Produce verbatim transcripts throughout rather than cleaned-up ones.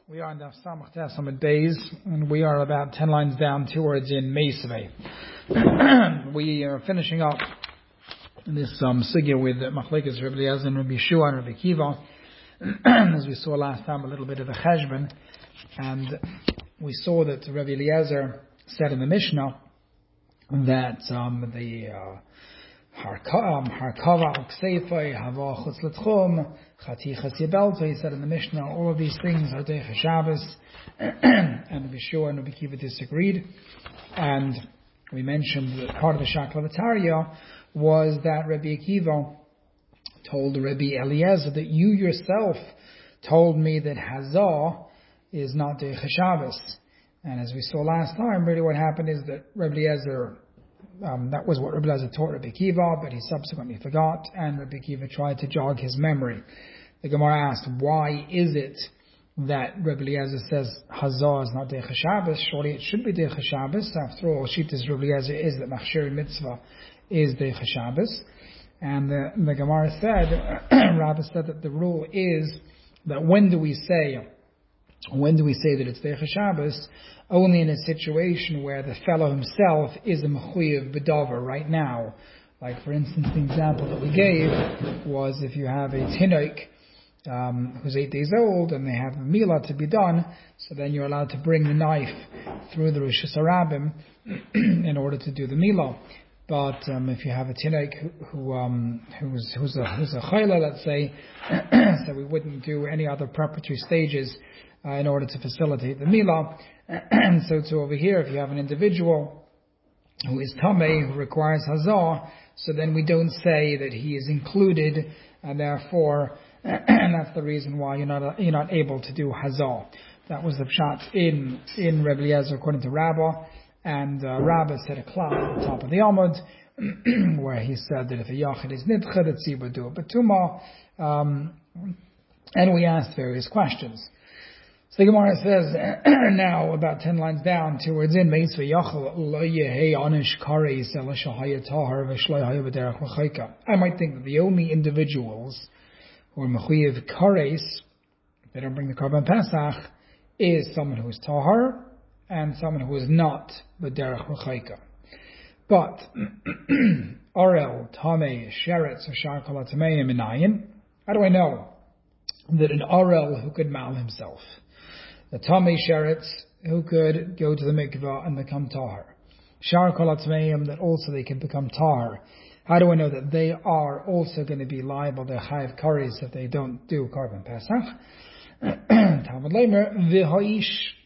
We are in the Samach Testament days, and we are about ten lines down towards in Meisvei. We are finishing up this um, sugya with Machlekes Rabbi Eliezer and Rabbi Yeshua and Rabbi Kiva. As we saw last time, a little bit of a cheshbon, and we saw that Rabbi Eliezer said in the Mishnah that um, the uh, Harkava Uksefei Hava Chutz L'Tchum Chatichas Yebelto. He said in the Mishnah, all of these things are Deicha Shabbos, and Rabbi Yeshua and Rabbi Kiva disagreed. And we mentioned that part of the Shaklavataria was that Rabbi Akiva told Rabbi Eliezer that you yourself told me that Hazah is not Deicha Shabbos. And as we saw last time, really what happened is that Rabbi Eliezer Um, that was what Rabbi Eliezer taught Rabbi Kiva, but he subsequently forgot, and Rabbi Kiva tried to jog his memory. The Gemara asked, why is it that Rabbi Eliezer says Hazah is not Deicha Shabbos? Surely it should be Deicha Shabbos. After all, Shittas Rabbi Eliezer is that Machshir Mitzvah is Deicha Shabbos. And the, the Gemara said, Rabbi said that the rule is that when do we say, when do we say that it's Deicha Shabbos? Only in a situation where the fellow himself is a mechuyev b'davar right now. Like, for instance, the example that we gave was if you have a tinok um, who's eight days old and they have a milah to be done, so then you're allowed to bring the knife through the Rosh Hashanah in order to do the milah. But um, if you have a tinok who, who um, who's who's a who's a chayla, let's say, so we wouldn't do any other preparatory stages uh, in order to facilitate the milah. And so too over here, if you have an individual who is tamei, who requires hazah, so then we don't say that he is included, and therefore, and that's the reason why you're not you're not able to do hazah. That was the pshat in in Rabbi Eliezer according to Rabbah, and uh, Rabbah said a klal at the top of the Amud, where he said that if a yachid is nidcha, that tzibur do a betuma, um, and we asked various questions. So the Gemara says now, about ten lines down, towards in Meisvei Yachal Lo Yehei Anish Kares Ela Shahaya Tahar V'Shloi Haya B'Derech L'Chayka. I might think that the only individuals who are mechuyev kares, they don't bring the Karban Pesach, is someone who is tahar and someone who is not B'Derech L'Chayka. But Arel Tamei Sheretz or Shar Kol HaTameim Minayin. How do I know that an Arel who could mal himself, the Tamei Sheretz who could go to the mikvah and become tahar, Shar Kol HaTameim, that also they can become tahar, how do I know that they are also going to be liable, they're chayav kares if they don't do Karban Pesach? Talmud Leimer V'ha'ish,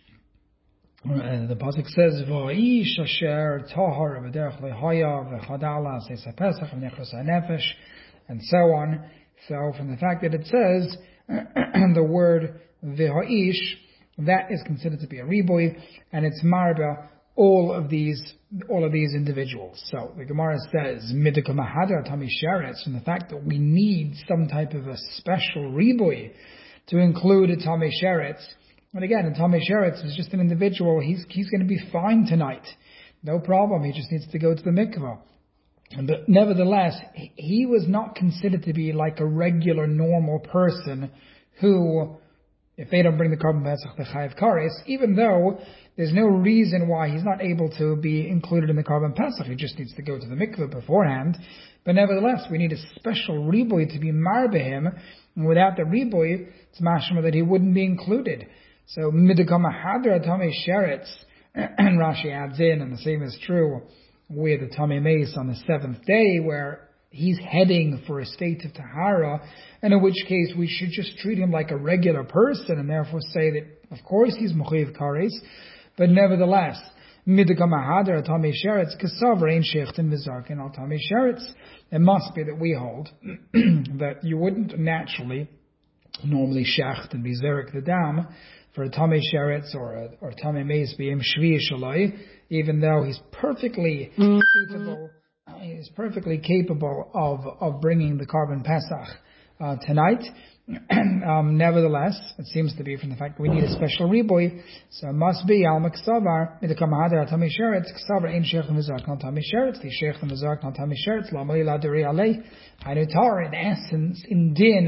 the pasuk says V'ha'ish asher tahar v'derech lehaya v'chadala seis haPesach v'nechros haNefesh, and so on. So from the fact that it says the word V'ha'ish, that is considered to be a riboy, and it's marba all of these all of these individuals. So the Gemara says midika mahadar tami sheretz, from the fact that we need some type of a special riboy to include a tami sheretz. And again, a tami sheretz is just an individual. He's he's going to be fine tonight, no problem. He just needs to go to the mikvah. But nevertheless, he was not considered to be like a regular normal person who, if they don't bring the Karban Pesach, the chayav kares, even though there's no reason why he's not able to be included in the Karban Pesach. He just needs to go to the mikveh beforehand. But nevertheless, we need a special riboy to be marbe him. And without the riboy, it's mashma that he wouldn't be included. So midikam hadra tamei sheretz, and Rashi adds in, and the same is true with the tamei meis on the seventh day, where he's heading for a state of tahara, and in which case we should just treat him like a regular person, and therefore say that, of course, he's mechuyev kares, but nevertheless, midikam hadra tamei sheretz kasav ein shechtim v'zarkin al tamei sheretz. It must be that we hold that you wouldn't naturally, normally shecht and be zerik the dam for a tamei sheretz or a or tamei meis b'yem shvi shalai, even though he's perfectly mm-hmm. suitable. He is perfectly capable of, of bringing the Karban Pesach uh, tonight. um, nevertheless, it seems to be from the fact that we need a special riboy, so it must be al maksavar midikam hadar tamei sheretz ksavar ein sheich v'zark non tamei sheretz the sheich v'zark non tamei sheretz la mali la deri alei hainu tar. In essence, in din,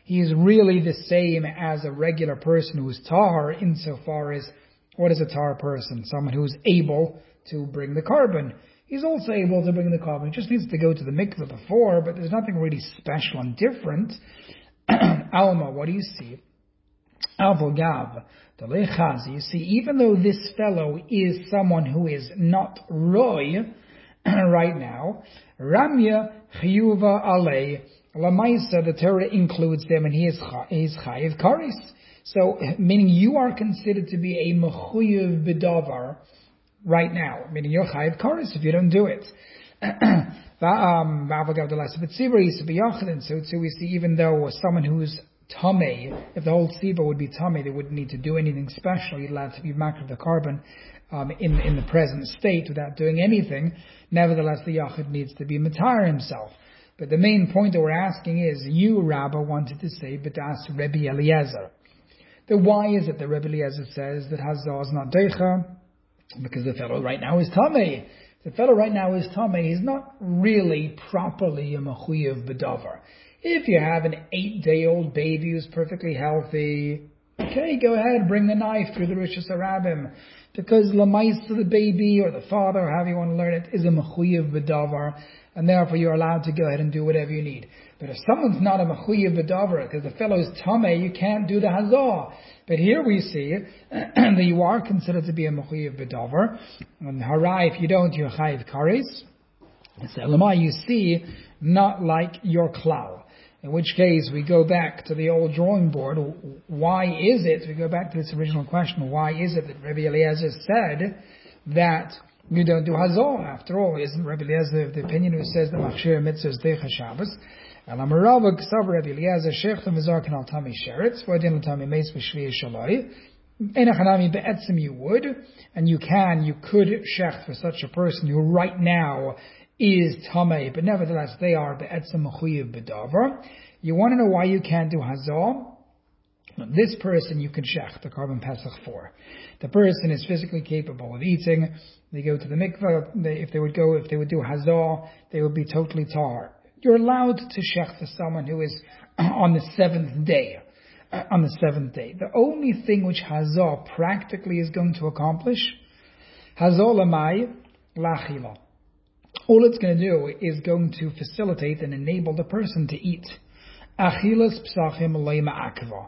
he is really the same as a regular person who is tahar insofar as, what is a tahar person? Someone who is able to bring the carbon. He's also able to bring the carbon. He just needs to go to the mikveh before, but there's nothing really special and different. Alma, what do you see? Avogav, the lechazi. You see, even though this fellow is someone who is not roy right now, Ramya chiyuva alei lamaisa. The Torah includes them, and he is is chayiv karis. So, meaning you are considered to be a mechuyev bedavar right now, meaning you're chayiv karis if you don't do it. Um, so too we see, even though someone who's tamei, if the whole tziva would be tamei, they wouldn't need to do anything special. You'd allowed to be makar the carbon um, in in the present state without doing anything. Nevertheless, the yachid needs to be matar himself. But the main point that we're asking is, you, Rabba, wanted to say B'das Rebbe Eliezer. Then why is it that Rebbe Eliezer says that Hazah is not deicha? Because the fellow right now is tamei. The fellow right now is tamei. He's not really properly a mechuyev b'davar. If you have an eight-day-old baby who's perfectly healthy, okay, go ahead, bring the knife through the Rishus Harabim. Because lamais to the baby or the father, or however you want to learn it, is a mechuyev b'davar, and therefore you're allowed to go ahead and do whatever you need. But if someone's not a mechuyev b'davar, because the fellow is tamei, you can't do the hazah. But here we see that you are considered to be a mechuyev b'davar, and hara, if you don't, you're chayiv kares. So lama, you see, not like your klal. In which case, we go back to the old drawing board. Why is it, we go back to this original question, why is it that Rebbe Eliezer said that you don't do hazah? After all, isn't Rebbe Eliezer of the opinion who says that machshir mitzvah is deicha Shabbos? And Amarava Ksav Rebbe Eliezer shechtam v'zarkan al tami sheretz v'adin al tami meis v'shviyei shalai. Enachanami be'etzim you would, and you can, you could shecht for such a person who right now is tamei, but nevertheless they are be'etzim mechuyev b'davar. You want to know why you can't do hazah? This person you can shech the carbon pesach for. The person is physically capable of eating. They go to the mikveh. They, if they would go, if they would do hazah, they would be totally tar. You're allowed to shech to someone who is on the seventh day. Uh, on the seventh day, the only thing which hazah practically is going to accomplish, hazah lamai lachila. All it's going to do is going to facilitate and enable the person to eat. Achilas psachim leima akva.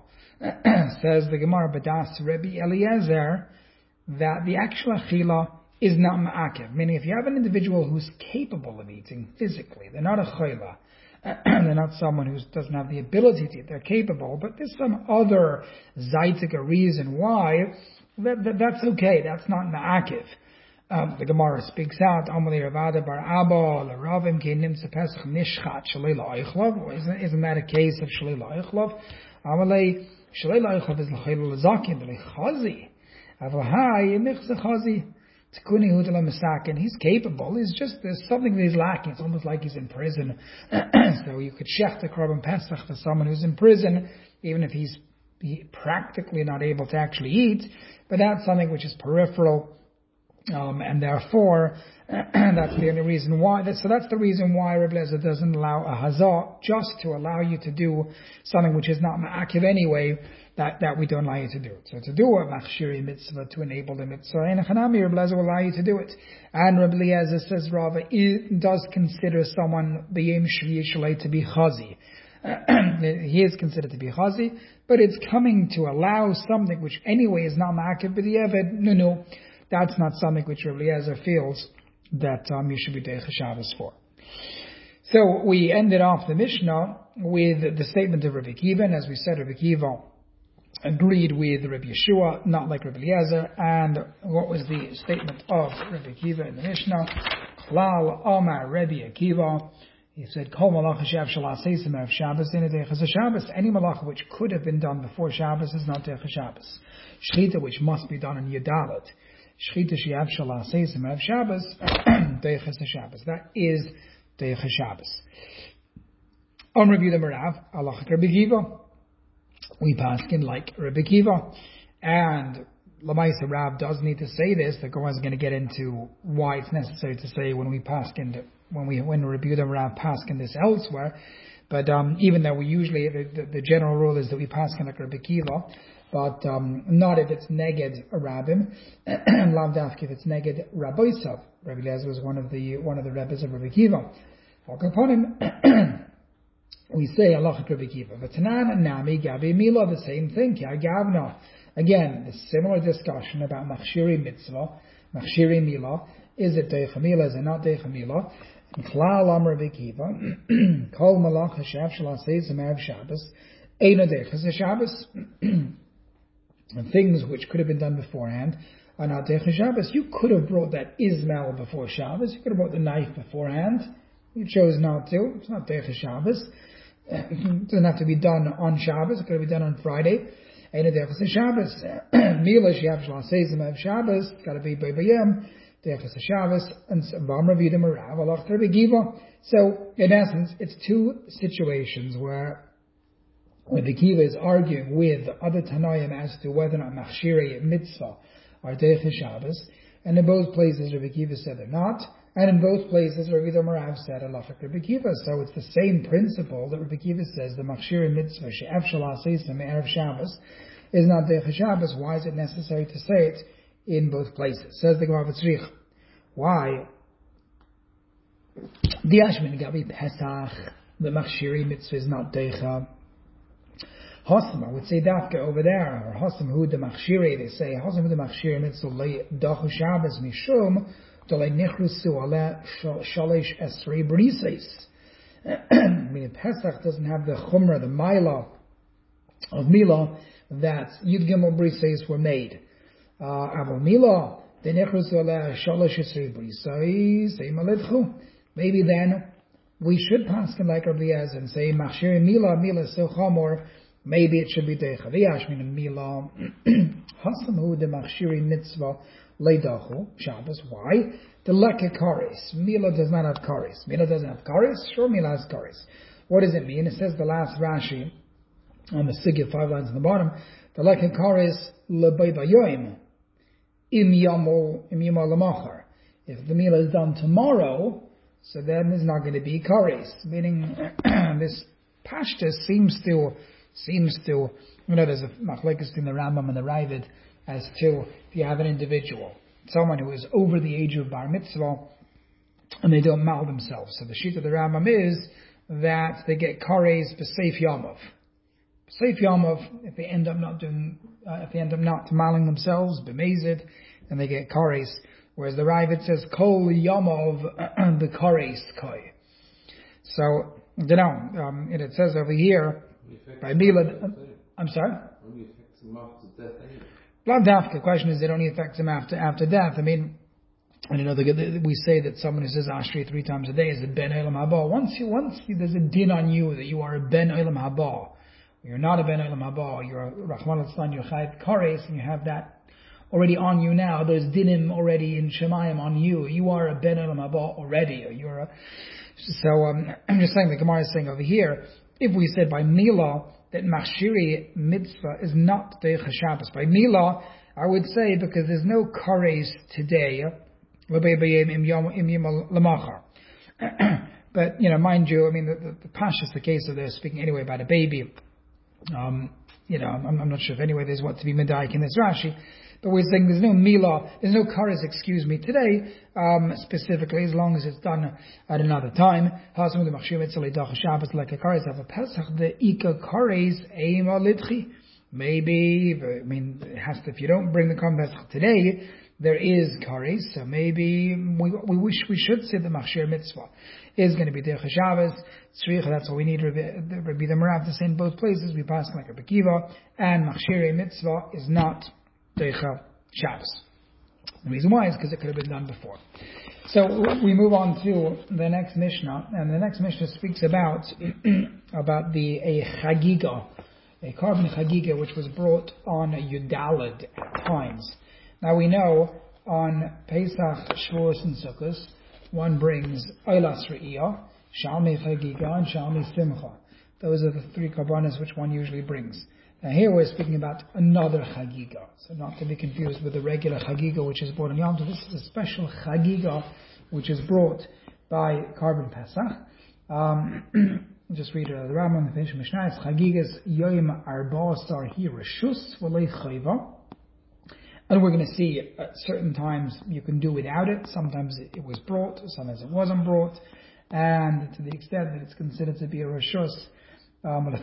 Says the Gemara B'das Rebbe Eliezer that the actual achila is not ma'akev. Meaning, if you have an individual who's capable of eating physically, they're not a chayla. They're not someone who doesn't have the ability to eat. They're capable, but there's some other zaitika reason why that, that, that's okay. That's not ma'akev. Um, the Gemara speaks out, Amalei Ravada Bar Abba, the Ravim Ke Nimtze Pesach Nishchat Shalei La'ichlav. Isn't, isn't that a case of Shalei La'ichlav? Amalei Shalei La'ichlav is L'chayl L'zakim, L'chazi. Avahai Michze Chazi. Tkuni Hudala Misakin. He's capable. He's just, there's something that he's lacking. It's almost like he's in prison. So you could shech the Korban Pesach for someone who's in prison, even if he's he practically not able to actually eat. But that's something which is peripheral. Um, and therefore, that's the only reason why. That, so that's the reason why Rebbe Eliezer doesn't allow a hazah, just to allow you to do something which is not ma'akiv anyway, that, that we don't allow you to do it. So to do a machshiri mitzvah, to enable the mitzvah, and Hanami, Rebbe Eliezer will allow you to do it. And Rebbe Eliezer says, Rava, it does consider someone, b'yem shviyei shalei, to be chazi. He is considered to be chazi, but it's coming to allow something which anyway is not ma'akiv, but the eved, no, no. That's not something which Rebbe Eliezer feels that um, you should be Deicha Shabbos for. So we ended off the Mishnah with the statement of Rebbe Akiva, and as we said, Rebbe Akiva agreed with Rebbe Yeshua, not like Rebbe Eliezer. And what was the statement of Rebbe Akiva in the Mishnah? Klal Amar Rebbe Akiva. He said, Kol malacha she'av shalaseisim erev Shabbos ina Deicha Shabbos. Any malacha which could have been done before Shabbos is not Deicha Shabbos. Shchita which must be done in Yedalit. Shchita she'av shalaseisim erev Shabbos, Deicha Shabbos. That is Deicha Shabbos. On Rebbe Yehuda Merav, Alach Rebbe Akiva. We paskin like Rebbe Akiva. And Lamaisa Rav does need to say this. The Gemara is going to get into why it's necessary to say when we paskin, when we when Rebbe Yehuda Merav paskin this elsewhere, But um, even though we usually, the, the, the general rule is that we pass like Rabbi Kiva, but um, not if it's neged Rabbim, and lav dafke if it's neged Rabboisav. Rabbi Eliezer was one of the one of the rabbis of Rabbi Kiva. Upon him, we say halachic Rabbi Kiva. But Tanan Nami Gabi Mila, the same thing. Ki Gavna. Again, the similar discussion about Machshiri Mitzvah, Machshiri Mila. Is it Deicha Mila? Is it not Deicha Mila? Klal Am Rabbi Kiva. Kol Malach Hashav Shal Aseiz Erev Shabbos. Eina Deichas Shabbos. And things which could have been done beforehand are not Deicha Shabbos. You could have brought that Ismail before Shabbos. You could have brought the knife beforehand. You chose not to. It's not Deicha Shabbos. It doesn't have to be done on Shabbos. It could be done on Friday. Eina Deichas Shabbos. Mila Shav Shal Aseiz Erev Shabbos. It's got to be by Bayam. Deichas Shabbos, and Vam Ravida Marav Alach Rabbi Kiva. So, in essence, it's two situations where Rabbi Kiva is arguing with other Tanaim as to whether or not Machshirei Mitzvah are Deichas Shabbos, and in both places Rabbi Kiva said they're not, and in both places Rabbi Marav said Alach Rabbi Kiva. So it's the same principle that Rabbi Kiva says the Machshirei Mitzvah She'ef Shal Aseisim Erev Shabbos is not Deichas Shabbos. Why is it necessary to say it in both places? Says the Gemara V'tzrich. Why? The Ashmin Gabi Pesach, the Machshiri Mitzvah is not Deicha. Hosam, I would say Dafka over there, or Hosam Hu de Machshiri, they say, Hosam Hu de Machshiri Mitzvah Le Dachu Shabbos Mishum, Dole Nichrusu Ale Shalish Esrei Brises. I mean, Pesach doesn't have the Chumrah, the Mila of Mila, that Yud Gimel Brises were made. Uh, Aval Mila, maybe then we should pass him like Rabbi Eliezer and say Machshir Mila Mila so chamor. Maybe it should be Deicha V'Yashmin Mila Hasamu de Machshiri Mitzvah Leidachu Shabbos. Why? The Leke Kares. Mila does not have Kares. Mila doesn't have Kares. Sure, Mila has Kares. What does it mean? It says the last Rashi on the Sigil, five lines on the bottom. The Leke Kares Lebei Bayoim. Im Yomol Im Yomol Lamachar. If the meal is done tomorrow, so then there's not going to be kares. Meaning, this pashta seems to seems to you know there's a machlekes between the Rambam and the Ravid as to if you have an individual, someone who is over the age of bar mitzvah, and they don't mal themselves. So the sheet of the Rambam is that they get kares b'seif yomov. Seif Yomov, if they end up not doing, uh, if they end up not maling themselves, b'mezid, and they get kares. Whereas the Ravid says kol Yomov the kares koi. So you know, um, and it says over here by Milad. Uh, I'm sorry. Only affects them after death. Anyway. The question is, it only affects them after after death. I mean, I don't know. The, the, we say that someone who says Ashri three times a day is a ben olam haba. Once you, once you, there's a din on you that you are a ben olam haba. You're not a ben olam haba. You're a Rahman al-Islam. You're chayv kares, and you have that already on you now. There's dinim already in Shemayim on you. You are a ben olam haba already. Or you're a, so um, I'm just saying the Gemara is saying over here. If we said by Mila that Machshiri mitzvah is not Deicha Shabbos by Mila, I would say because there's no kares today. But you know, mind you, I mean the, the, the Pasha is the case of they're speaking anyway about a baby. Um, you know, I'm, I'm not sure if anyway there's what to be medaik in this Rashi, but we're saying there's no Mila, there's no kares, excuse me, today, um, specifically, as long as it's done at another time. Maybe, I mean, it has to, if you don't bring the Korban Pesach today, there is kares, so maybe we, we wish we should say the Machshir Mitzvah is going to be Deicha Shabbos. Tzricha, that's what we need Rabbi the Marav to say in both places. We pass like Rabbi Kiva, and Machshir Mitzvah is not Deicha Shabbos. The reason why is because it could have been done before. So we move on to the next Mishnah, and the next Mishnah speaks about about the a Chagiga, a Korban Chagiga, which was brought on a Yudalad at times. Now we know on Pesach, Shavuos, and Sukkot, one brings Eilas Re'iyah, Shalmei Chagiga, and Shalmei Simcha. Those are the three Korbanos which one usually brings. Now here we're speaking about another Chagiga, so not to be confused with the regular Chagiga which is brought on Yom Tov. This is a special Chagiga which is brought by Korban Pesach. Um, I'll just read it out of the Rambam, the finish of Mishnah. It's Chagigas Yoim Arba Sar Hi Reshus V'lei Chayva. And we're going to see at certain times you can do without it. Sometimes it was brought, sometimes it wasn't brought. And to the extent that it's considered to be a Reshus, um,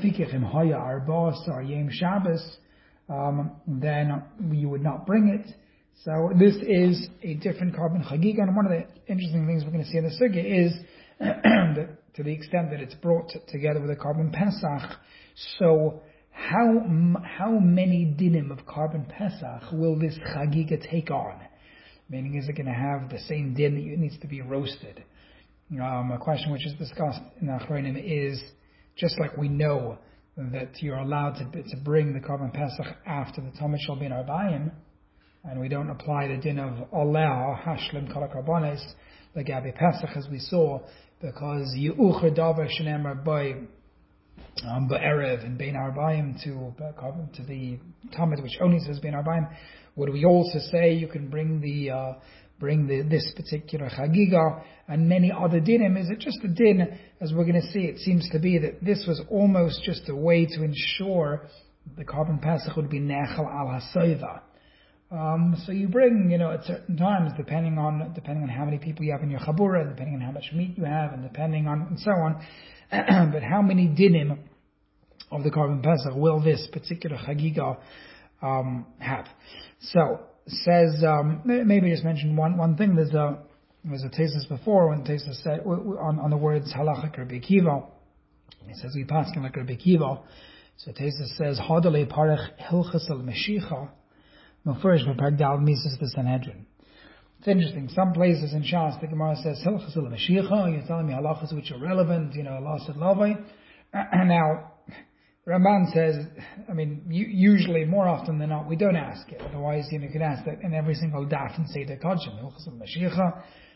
then you would not bring it. So this is a different carbon chagiga. And one of the interesting things we're going to see in the sugya is that to the extent that it's brought together with a carbon pesach, so How how many dinim of carbon pesach will this chagiga take on? Meaning, is it going to have the same din that it needs to be roasted? Um, a question which is discussed in the Achronim is, just like we know that you're allowed to to bring the carbon pesach after the Talmud shall be in Arbayim, and we don't apply the din of Allah hashlim kol karbonis the Gabi Pesach as we saw, because yu'ucher davar shenemar by Um, but Erev and Bein Arbayim to to the Talmud, which only says Bein Arbayim. Would we also say you can bring the uh, bring the this particular chagiga and many other dinim? Is it just a din? As we're going to see, it seems to be that this was almost just a way to ensure the carbon pesach would be nechal al hasoiva. Um, so you bring, you know, at certain times, depending on depending on how many people you have in your chabura, depending on how much meat you have, and depending on and so on. But how many dinim of the carbon pesach will this particular chagiga um, have? So says um, maybe just mention one one thing. There's a there's a thesis before when thesis said on, on the words halacha Rabbi Akiva. He says we pass like Rabbi Akiva. So thesis says hadale parach hilchas al meshicha mafurish b'pagdal mises the Sanhedrin. It's interesting. Some places in Shas, the Gemara says, Hilchas el Mashiach, you're telling me halachas which are relevant, you know, Allah said lavai. Now, Ramban says, I mean, usually, more often than not, we don't ask it. Otherwise, you know, you could ask that in every single daf and say the Kodshim, Hilchas el Mashiach.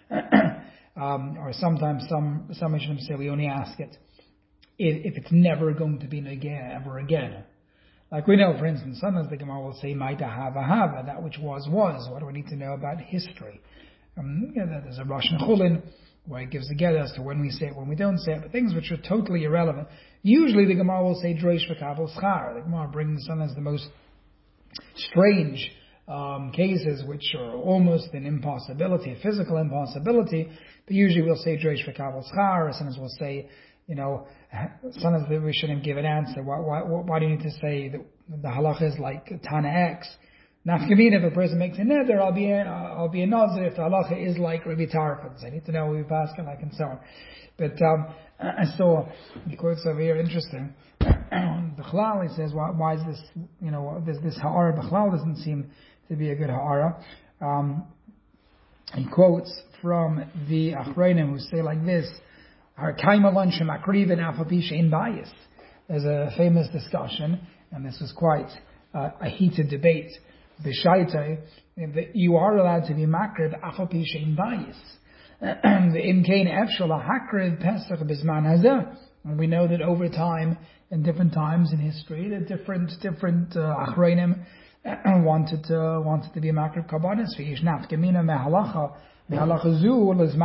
um, or sometimes some, some Mishnah say we only ask it if, if it's never going to be again, ever again. Like we know, for instance, sometimes the Gemara will say, Maita hava hava, that which was, was. What do we need to know about history? Um, you know, there's a Rosh Chulin where it gives the get as to when we say it, when we don't say it, but things which are totally irrelevant. Usually the Gemara will say, Dreish v'kabel schar. The Gemara brings sometimes the most strange um, cases which are almost an impossibility, a physical impossibility, but usually we'll say, Dreish v'kabel schar, or sometimes we'll say, you know, sometimes we shouldn't give an answer. Why, why, why do you need to say that the halacha is like Tana X? Nafkamina, if a person makes a neder, I'll be a, I'll be a nazir if the halacha is like Rabbi Tarfon's. I need to know what we pass like and so on. But um, I saw the quotes over here interesting. Bechlal, he says, why, why is this? You know, this this ha'ara Bechlal doesn't seem to be a good ha'ara. Um, he quotes from the Achronim who say like this. There's a famous discussion, and this was quite uh, a heated debate, that you are allowed to be makriv afal pi she'in bayis. And we know that over time, in different times in history, the different different uh, achronim wanted to wanted to be makriv karbanis. V'yish nafkamina mehalacha. So we do need to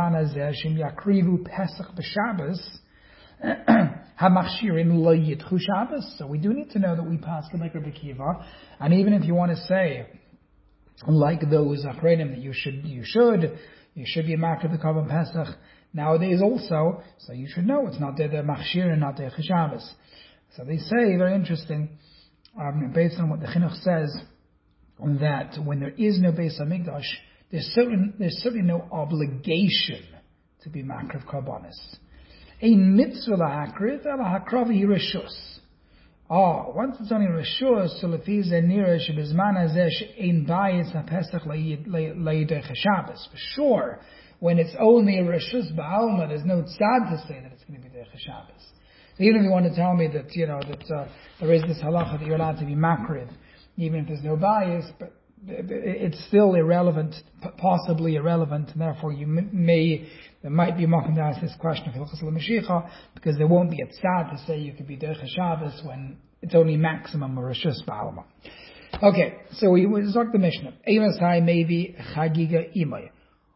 know that we pass the like Rabbi Akiva, and even if you want to say, like those achronim, that you should, you should, you should be makriv the carbon pesach nowadays also. So you should know it's not the machshir and not the Shabbos. So they say, very interesting, um, based on what the Chinuch says, that when there is no Beis Hamikdash, There's certain, there's certainly no obligation to be makriv karbanis. A mitzvah lahakriv, ala hakravi reshus. Ah, once it's only reshus, so lefi ze nira shebizman hazeh she'ein bayis hapesach le'yidei chashabes. For sure, when it's only a reshus ba'alma, there's no tzad to say that it's going to be der chashabes. So even if you want to tell me that, you know, that uh, there is this halacha that you're allowed to be makriv, even if there's no bias, but it's still irrelevant, possibly irrelevant, and therefore you may, there might be mocking to ask this question of Hilchas L'Mashiach, because there won't be a tzad to say you could be Derech Shabbos when it's only maximum or Rishus Ba'alma. Okay, so we will talk the Mishnah. Emasai maybe Chagiga Imay.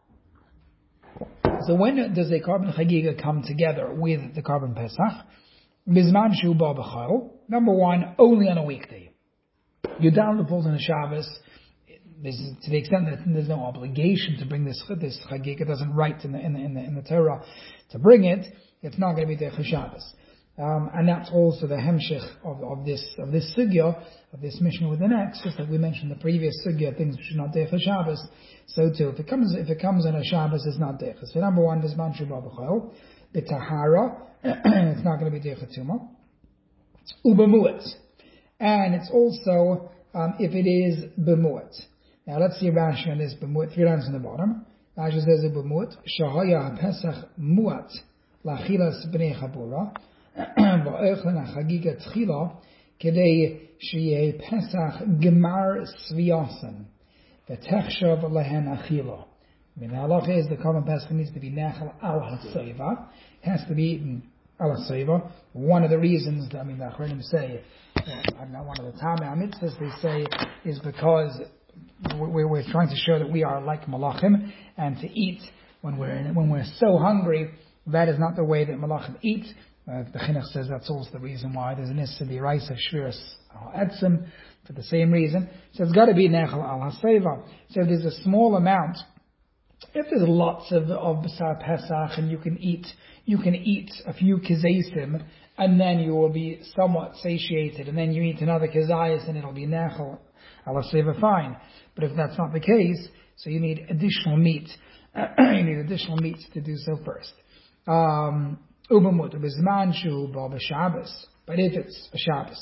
So when does a carbon Chagiga come together with the carbon Pesach? Bizman shu ba b'chol. Number one, only on a weekday. You down the falls on a Shabbos. This is, to the extent that there's no obligation to bring this this Chagig, it doesn't write in the in the in the, in the Torah to bring it. It's not going to be Derech Shabbos, um, and that's also the hemshich of, of this of this sugya of this Mishnah with the next. Just like we mentioned the previous sugya, things which are not Derech Shabbos. So too, if it comes if it comes on a Shabbos, it's not Derech. So number one, Bizman shu ba b'chol, the Tahara, it's not going to be Derech Tumah, Ubemuet, and it's also um, if it is Bemuet. Now let's see Rashi on this b'muat. Three lines on the bottom. Rashi says a b'muat. Shahaya Pesach muat lachilas b'nei chabura va'ochlen hachagiga tchila kedei sheyeh Pesach gemar sviyasan v'techshav lehen achila. I mean the halacha is the korban Pesach needs to be nechal al haseiva. It has to be eaten al haseiva. One of the reasons that I mean the Achronim say, well, I don't know, one of the Tamei HaMitzvahs they say is because We're, we're trying to show that we are like malachim, and to eat when we're in, when we're so hungry, that is not the way that malachim eat. Uh, the Chinuch says that's also the reason why there's an issa d'oraisa of shviras etzim for the same reason. So it's got to be nechal al haseva. So if there's a small amount, if there's lots of of B'sar Pesach and you can eat you can eat a few kizaysim and then you will be somewhat satiated, and then you eat another kizayis and it'll be nechal al haseva, fine. But if that's not the case, so you need additional meat. you need additional meat to do so first. Um, Ubamut, Bizman shu ba b'Shabbos. But if it's a Shabbos,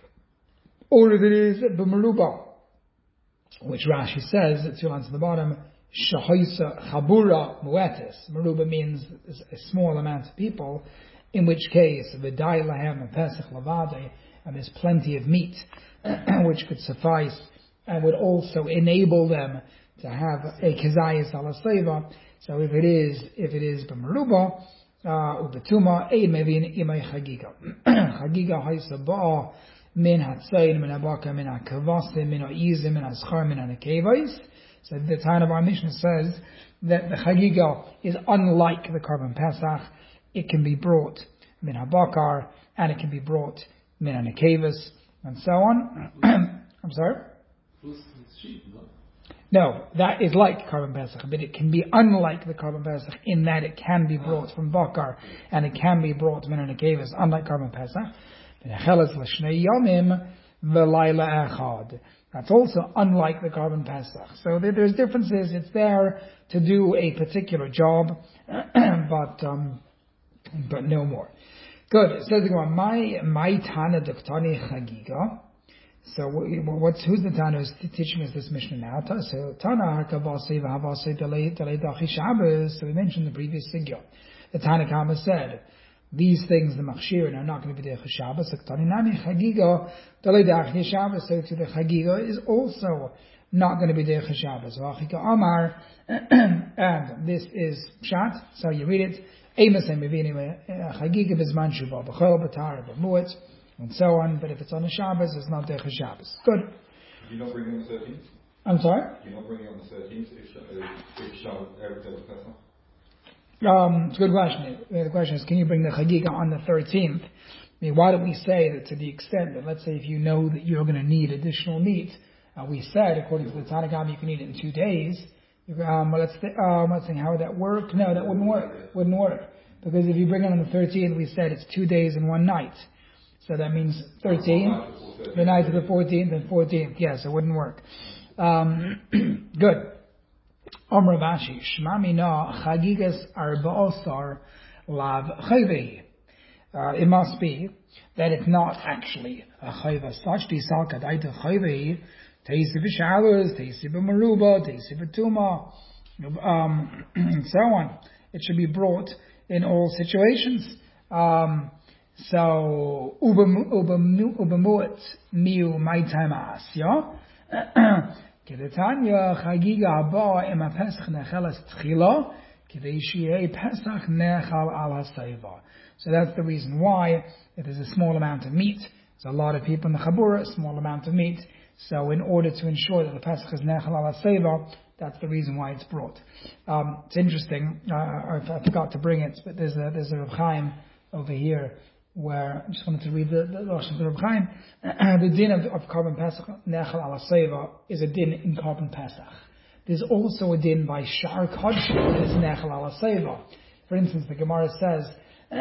or if it is b'meruba, which Rashi says, it's two lines at the bottom, shahoisa chabura muetis. Meruba means a small amount of people, in which case, v'dai lahem and pesach lavade, and there's plenty of meat, which could suffice, and would also enable them to have a kezayis ala seva. So if it is, if it is b'meruba, ubetuma, ein mevin imay chagiga. Chagiga haisa ba'a min hatzayin, min abaka, min hakavasim, min ha'izim, min haschar, min hanekevais. So the time of our Mishnah says that the chagiga is unlike the korban Pesach. It can be brought min habakar, and it can be brought min hanekevas, and so on. I'm sorry? No, that is like korban Pesach, but it can be unlike the korban Pesach in that it can be brought from bakar and it can be brought min hanekevas, unlike korban Pesach. That's also unlike the korban Pesach. So there's differences. It's there to do a particular job, but um, but no more. Good. It says again, my my tana doktani chagiga. So what's who's the Tana who's teaching us this Mishnah now? So Tana harkavasei v'havasei delei delei dachi Shabbos. So we mentioned the previous sugya. The Tana Kama said these things, the machshirin, are not going to be derech Shabbos. So Tani nami chagiga delei dachi Shabbos. So to the chagiga is also not going to be derech Shabbos. V'achika amar, and this is pshat. So you read it. Eimasem mevinim chagiga b'zman shuva b'chol b'tar b'muet, and so on. But if it's on a Shabbos, it's not derech Shabbos. Good. Do you not bring it on the thirteenth? I'm sorry? Do you not bring it on the thirteenth if, if Shabbos ever tells Pesach? Um, it's a good question. The question is, can you bring the Chagiga on the thirteenth? I mean, why don't we say that to the extent that, let's say, if you know that you're going to need additional meat, uh, we said, according to the Tanna Kamma, you can eat it in two days. You, um, let's, th- um, let's think, how would that work? No, that wouldn't work. Wouldn't work. Because if you bring it on the thirteenth, we said it's two days and one night. So that means thirteen, the night of the fourteenth and fourteenth. Yes, it wouldn't work. Um, good. Om Rav Ashi, Shema Mina Chagigas Arba'osar Lav Chayvehi. It must be that it's not actually a chayva such. Tisal Kadaita Chayvehi, Teisi B'Shabbos, Teisi B'Meruba, Teisi B'Tuma, um, and so on. It should be brought in all situations. Um, so, Ubemuet Miu Maitama Asya. Kedetanya Chagiga Haba Ema Pesach Nechelas Tchila Kedei Sheyeh Pesach Nechal Al HaSeiva. So that's the reason why, if there's a small amount of meat, there's a lot of people in the Chabura, a small amount of meat. So in order to ensure that the Pesach is Nechal Al HaSeiva, that's the reason why it's brought. Um, it's interesting. Uh, I, I forgot to bring it, but there's a there's a Reb Chaim over here where I just wanted to read the the Lashon of Reb Chaim. The din of, of Korban Pesach Nechal Ala Seva is a din in Korban Pesach. There's also a din by Shar Kodshim that is Nechal Ala Seva. For instance, the Gemara says,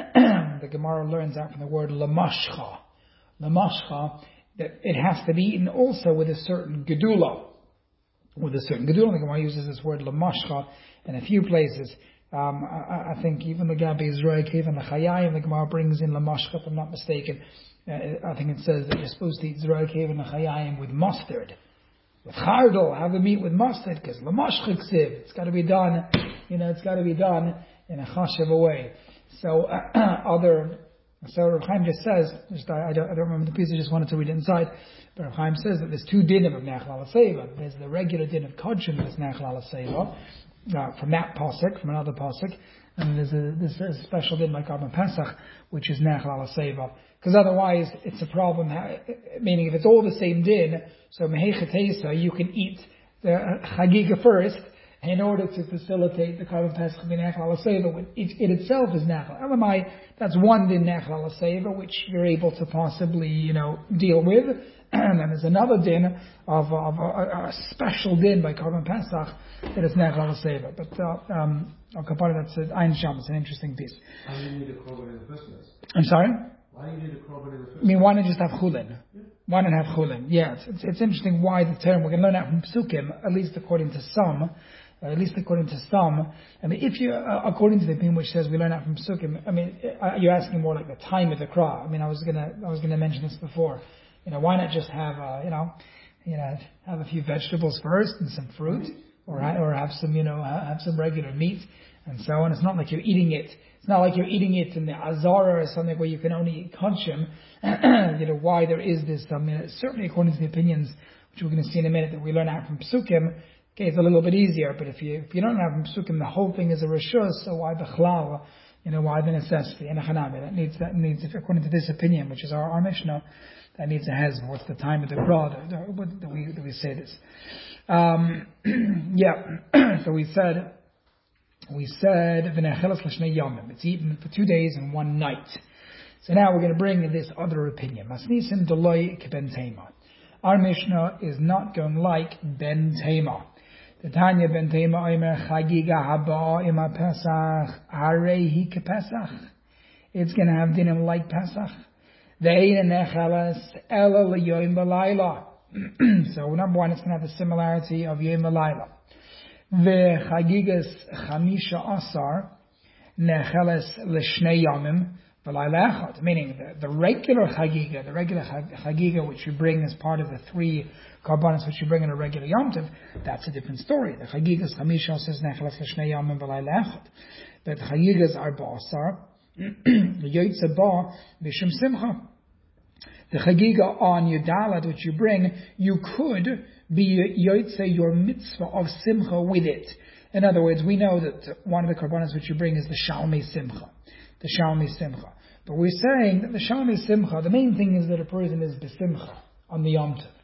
the Gemara learns out from the word Lamashcha. Lamashcha, that it has to be eaten also with a certain gedula. With a certain gedula, the Gemara uses this word Lamashcha in a few places. Um, I, I think even the Gabi Israel Kev and the Chayayim, the Gemara brings in Lamashcha, if I'm not mistaken. Uh, I think it says that you're supposed to eat Israel Kev and the Chayayim with mustard. With chardal, have the meat with mustard, because Lamashcha ksiv, it's got to be done, you know, it's got to be done in a chashav way. So, uh, other, so Reb Chaim just says, just, I, I, don't, I don't remember the piece, I just wanted to read it inside, but Reb Chaim says that there's two dinim of Nechal Ala Seva. There's the regular din of Kodshim, that's Nechal Ala Seva, uh, from that pasuk, from another pasuk, and there's a, there's a special din by Korban Pesach, which is Nechal Ala Seva. Because otherwise, it's a problem, meaning if it's all the same din, so Mehechatesa, you can eat the Chagiga first, in order to facilitate the Korban Pesach Nechal Ala Seva, it, it itself is Nechal. Elamai, that's one din Nechal Ala Seva, which you're able to possibly, you know, deal with. And then there's another din of, of a, a special din by Korban Pesach that is Nechal Ala Seva. But, uh, um, Al Kapara, that's an Ein Sham, it's an interesting piece. Why do you need a korban in the first place? I'm sorry? Why do you need a korban in the first I mean, why not just have chulin? Yeah. Why not have chulin? Yeah, it's, it's, it's interesting why the term, we're going to learn that from Psukim, at least according to some, Uh, at least according to some. I mean, if you, uh, according to the opinion which says we learn that from Psukim, I mean, uh, you're asking more like the time of the Krah. I mean, I was gonna, I was gonna mention this before. You know, why not just have, uh, you know, you know, have a few vegetables first and some fruit, or or have some, you know, have some regular meat and so on. It's not like you're eating it. It's not like you're eating it in the Azara or something where you can only eat konshim. You know, why there is this? I mean, certainly according to the opinions which we're going to see in a minute that we learn out from Psukim. Okay, it's a little bit easier, but if you if you don't have Psukim, the whole thing is a reshus, so why the chlal? You know, why the necessity? And a chanami, that needs, that needs, according to this opinion, which is our, our Mishnah, that needs a hezbollah. What's the time of the Krah that, that, we, that we say this? Um, yeah, so we said, we said, v'nechelas l'shnei yomim. It's eaten for two days and one night. So now we're going to bring in this other opinion. Masnisim deloi k'ben tema. Our Mishnah is not going like ben tema. The Tanya ben Tema Omer Chagiga Haba Ima Pesach Harehi Pesach. It's going to have dinim like Pesach. Ve'ina Nechalas Ela L'Yoim B'Layla. So number one, it's going to have the similarity of Yom B'Layla. Ve'Chagigas Chamisha Asar Nechalas L'Shnei Yomim B'Layla Echad. Meaning the, the regular Chagiga, the regular Chagiga which you bring as part of the three Karbanis which you bring in a regular Yom Tov, that's a different story. The Chagigas Chamisha says Nechalas L'Shnei Yomim B'Layla Echad. But the Chagigas are Ba'asar. The Yoytze Ba B'Shem Simcha. The Chagiga on Yudalad which you bring, you could be Yoytze your mitzvah of Simcha with it. In other words, we know that one of the Karbanis which you bring is the Shalmei Simcha. The Shalmei Simcha. But we're saying that the Shalmei Simcha, the main thing is that a person is B'Simcha on the Yom Tov.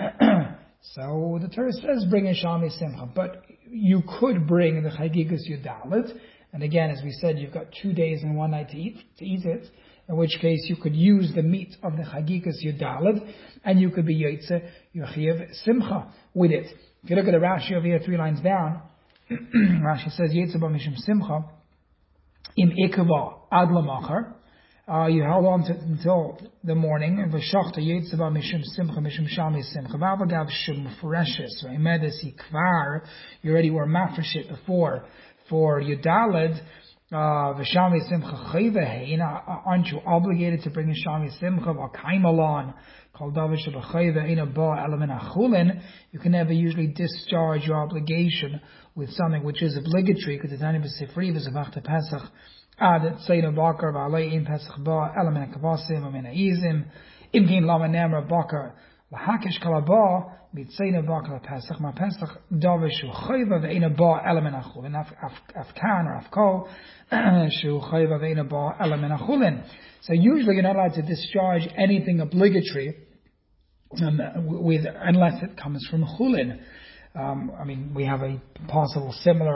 So the Torah says bring a Shalmei Simcha, but you could bring the Chagigas Yudalit, and again, as we said, you've got two days and one night to eat to eat it. In which case, you could use the meat of the Chagigas Yudalit, and you could be Yotze Yochiev Simcha with it. If you look at the Rashi over here, three lines down, Rashi says Yotze Ba Mishum Simcha Im Ikava Ad Lamachar. Uh, you held on to it until the morning. And v'shachta yitzava mishum simcha mishum shalmei simcha. V'avagav shum freshes. V'imedus yikvar. You already were mafreshit before for Yudalad. V'shalmei simcha chayvehein. Aren't you obligated to bring a shalmei simcha? V'kaimalon. Kol davar shebachayvehein ba element achulin. You can never usually discharge your obligation with something which is obligatory, because the Tanya b'sifri v'zavachta Pesach. Ad Tzayna Bakar V'alei In Pesach Ba Element Kavasim Amin Aizim Imkin Lama Nemra Bakar Lahakish Kalaba Mitzayna Bakar Pesach Ma Pesach Davishu Chayva V'Eina Ba Element Achulin Afkan or Afko Shu Chayva V'Eina Ba Element Achulin. So usually you're not allowed to discharge anything obligatory um, with unless it comes from Chulin. Um, I mean, we have a possible similar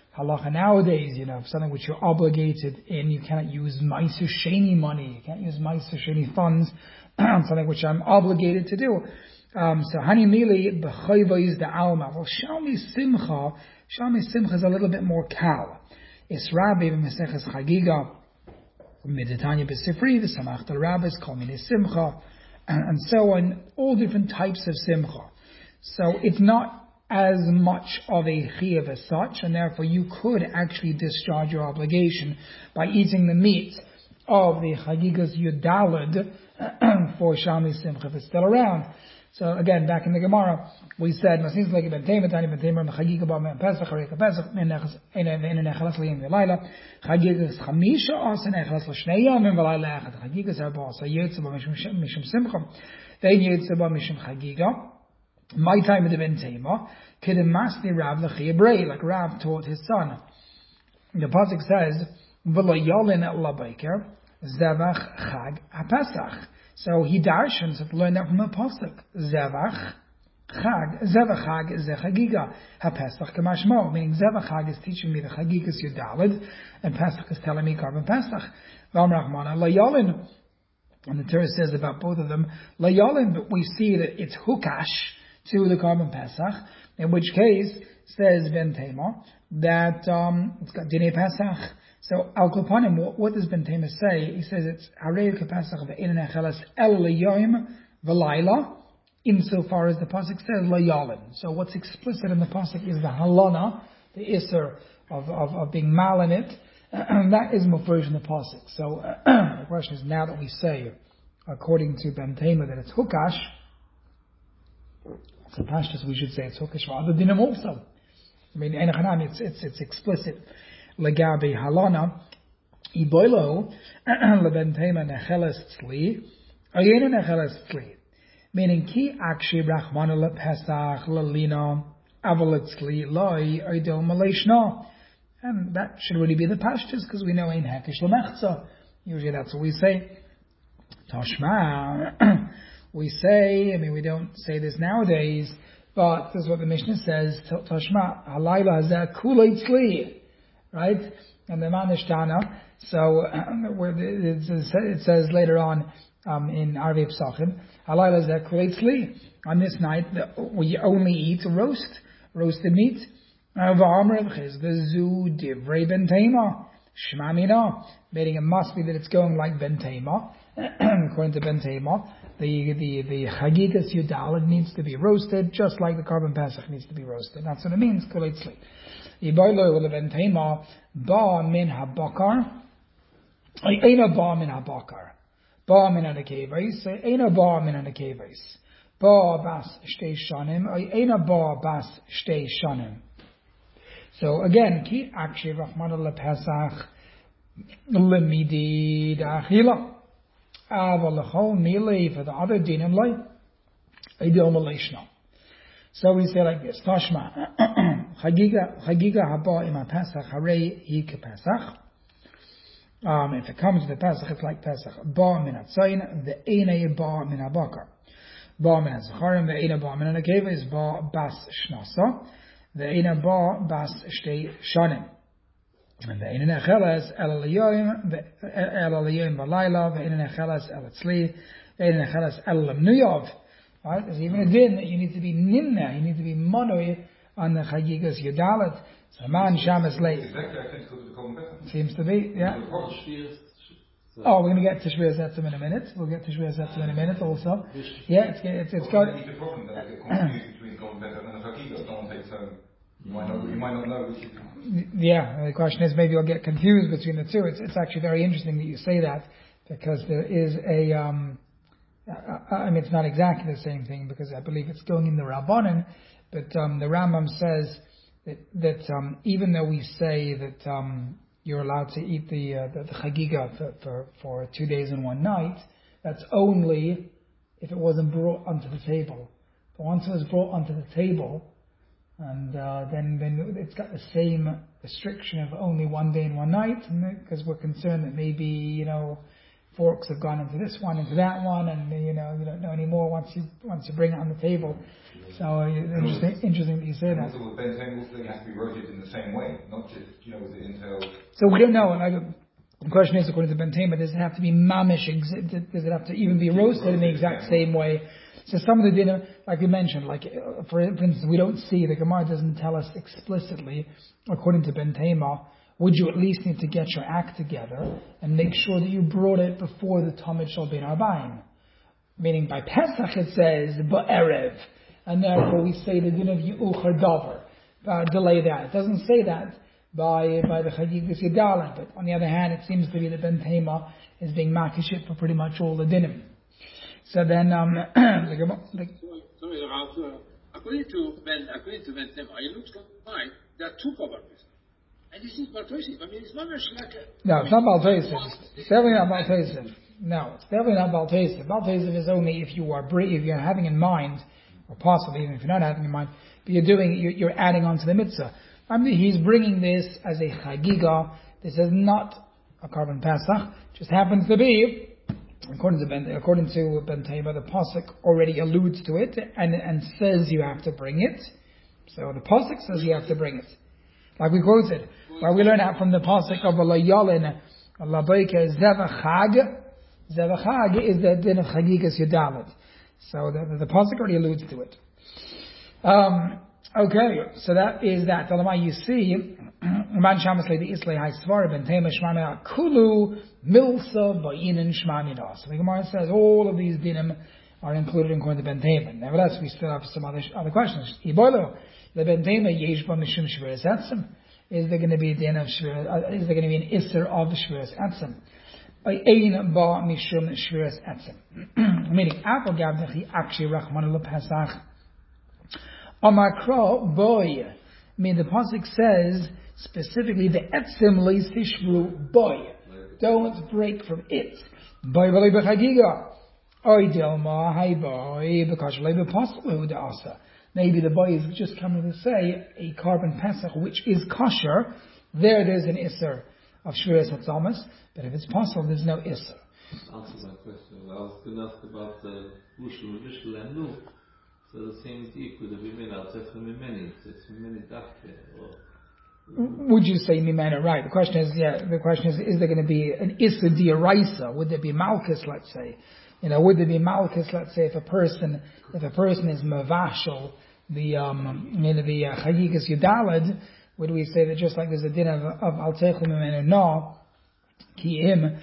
halacha nowadays, you know, something which you're obligated in, you cannot use Ma'aser Sheni money, you can't use Ma'aser Sheni funds on something which I'm obligated to do. Um, so Hani Mili b'chayva is the alma. Well, Shalmi Simcha, Shalmi Simcha is a little bit more kal. It's Rabbi b'Meseches Chagiga, Meditanya b'Sifri, the Samach Rabbis, Kol Mini Simcha, and so on, all different types of Simcha. So it's not as much of a chiyuv as such, and therefore you could actually discharge your obligation by eating the meat of the Chagigas Yudalad for Shalmi Simcha if it's still around. So again, back in the Gemara, we said, "Masin like ben Tamer, Tani ben Tamer, Chagiga ba men Pesach, Harei Pesach, men nechas, ein ein nechas liyim v'layla, Chagigas chamisha asa nechas l'shnei yamim v'layla echad, Chagigas arba asa yetsa ba mishum simcha, vein yetsa ba mishum Chagiga." My time with the ben Tamer, kidem masni Rav l'chiyabrei, like Rav taught his son. The pasuk says, "V'lo yolin labayker zevach chag haPesach." So he darshans have learned that from the pasuk. Zevach chag, zevach chag is the chagiga haPesach kamashmo. Meaning zevach chag is teaching me the chagigas yudalid, and Pesach is telling me carbon Pesach. Vam Rachmana layolin, and the Torah says about both of them layolin, but we see that it's hukash to the carbon Pesach. In which case, says Ben Tema that um, it's got Dinei Pesach. So Al Kopanim, what, what does Ben Tema say? He says it's Harei Pesach ve'ein nechelas el leyoim v'layla, insofar as the pasuk says layalin. So what's explicit in the pasuk is the halana, the iser of, of, of being mal in it, and that is mufresh in the pasuk. So the question is, now that we say, according to Ben Tema, that it's hukash, it's a pashtus, we should say it's hukash for other dinim also. I mean, it's it's it's explicit. Legabe halana iboilo leben Tema nechelas tzli ayena nechelas tzli, meaning ki akshi rachmana lepesach lalina avalat tzli loi oidel maleshna, and that should really be the pashtus because we know ein hekish lemechza. Usually that's what we say. Tashma, we say. I mean, we don't say this nowadays, but this is what the Mishnah says. Tashma halayla hazeh kulei tzli. Right? And the Manishtana, so um, where the, it, says, it says later on um, in Arvei Psachim, Halayla zeh kulei tzli. On this night, the, we only eat roast, roasted meat. V'amr chizda zu divrei ben Tema, shma mina, meaning it must be that it's going like ben Tema. According to Ben Tema, the the the Chagigas Yudalad needs to be roasted, just like the carbon Pesach needs to be roasted. That's what it means, kulei tzli. Yiboilo will ben Tema ba min habakar, eina ba min habakar, ba min anakeves, eina ba min anakeves, ba bas shtei shanim, eina ba bas shtei shanim. So again, ki akshi rachmana lepesach lemidi da'achila. Avalachol mili for the other dinim like idil malishna. So we say like this: Tashma chagiga chagiga haba ima Pesach harei hi Pesach. Um, if it comes to the Pesach, it's like Pesach. Ba min atzayin the einay ba min habakar. Ba min atzacharim the einay ba min anakeva is ba bas shnasa. The einay ba bas shtei shanim. And the ein nechelas el aliyoyim el aliyoyim balayla, the ein nechelas el atzli, the ein nechelas el lemnuyov. Right? There's even a din that you need to be nimna, you need to be monoi on the chagigas yudalit. So man shamas late. Seems to be, yeah. Oh, we're going to get to Shvir Zetzim in a minute. We'll get to Shvir Zetzim in a minute also. Yeah, it's it's it's got. The problem that the confused between Golden and the chagigas. Someone takes home. You might not, you might not know which is. Yeah, the question is maybe you'll get confused between the two. It's it's actually very interesting that you say that, because there is a, um, I, I mean, it's not exactly the same thing, because I believe it's going in the Rabbanan, but um, the Rambam says that, that um, even though we say that um, you're allowed to eat the, uh, the, the chagiga for, for, for two days and one night, that's only if it wasn't brought onto the table. But once it was brought onto the table, and uh, then, then it's got the same restriction of only one day and one night, because we're concerned that maybe, you know, forks have gone into this one, into that one, and you know you don't know anymore once you once you bring it on the table. So uh, interesting, interesting that you say that. Also, the Ben Table thing has to be rotated in the same way, not just you know with the entails. So we don't know. Like, the question is, according to Ben Tema, does it have to be mamish? Does it have to even be roasted in the exact same way? So some of the dinner, like we mentioned, like uh, for, for instance, we don't see, the Gemara doesn't tell us explicitly, according to Ben Tema, would you at least need to get your act together and make sure that you brought it before the Tamid Shal Ben Arbaim? Meaning by Pesach it says, Ba'erev, and therefore we say the din of Yu'uchar Dover, uh, delay that. It doesn't say that by by the Chagigas Yadalan, but on the other hand, it seems to be that Ben Tema is being makishit for pretty much all the dinim. So then, um, the, the, sorry, uh, according to Ben, according to Ben Tema, it looks like there are two korbanos, and this is Baltoisiv. I mean, it's not like a, no, it's not Baltoisiv. It's definitely not Baltoisiv. No, it's definitely not Baltoisiv. Baltoisiv is only if you are if you're having in mind, or possibly even if you're not having in mind, but you're doing you're, you're adding on to the mitzvah. I mean, he's bringing this as a chagiga. This is not a carbon Pesach. Just happens to be. According to Ben, according to Ben Tema, the pasuk already alludes to it and and says you have to bring it. So the pasuk says you have to bring it, like we quoted. Where we learn out from the pasuk of Alayalin, Alabayka Zevachag. Zevachag is the din of Chagigas Yudalit. So the, the, the pasuk already alludes to it. Um, okay, so that is that. Talamai, you see, Man Shamasle the Islay Hai Svar Ben Tema Shmamina Kulu Milsa Bainin Shmamina. So the Gemara says all of these dinim are included in according to Ben Tema. Nevertheless, we still have some other other questions. Iboilo the Ben Tema Yesh Ba Mishum Shviras Etzim. Is there going to be a din of Shviras? Uh, is there going to be an Isser of Shviras Etzim? Ein Ba Mishum Shviras Etzim. Meaning, Apple Gavnechi Akshi Rachman LePesach. Amakra boy. I mean, the pasuk says specifically the etzim leisishru boy. Don't break from it. Boy v'lei b'chagiga. Oy delma hay boy because v'lei b'paslu de'asa. Maybe the boy is just coming to say a carbon pesach which is kosher. There, there's an isser of shviras hatzamas. But if it's possible, there's no isser. Answer my question. I was going to ask about the ushul v'vishul and nu. So the same is equal to Mimena, it's from Mimeni, it's from Mimeni Dachke, or... Would you say Mimena? Right. The question is, yeah, the question is, is there going to be an Issa Diaraisa? Would there be Malchus, let's say? You know, would there be Malchus, let's say, if a person, if a person is Mavashal, the, um, you know, the Chagigas Yudalad, would we say that just like there's a din of, of Altechum Mimena No, Ki Im...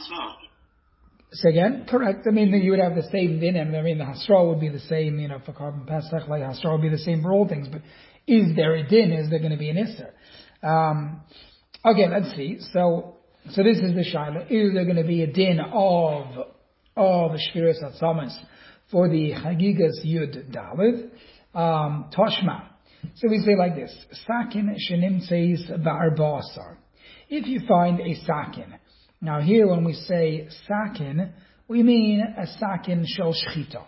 Say again? Correct. I mean, you would have the same din, and I mean, the hasra would be the same, you know, for carbon pesach, like hasra would be the same for all things, but is there a din? Is there going to be an isser? Um, okay, let's see. So, so this is the shaila. Is there going to be a din of, of shviras hatzamas for the chagigas yud dalid? Um, toshma. So we say like this, sakin shenimtzeis ba'arbasar. If you find a sakin, now here when we say sakin, we mean a sakin shel shchita.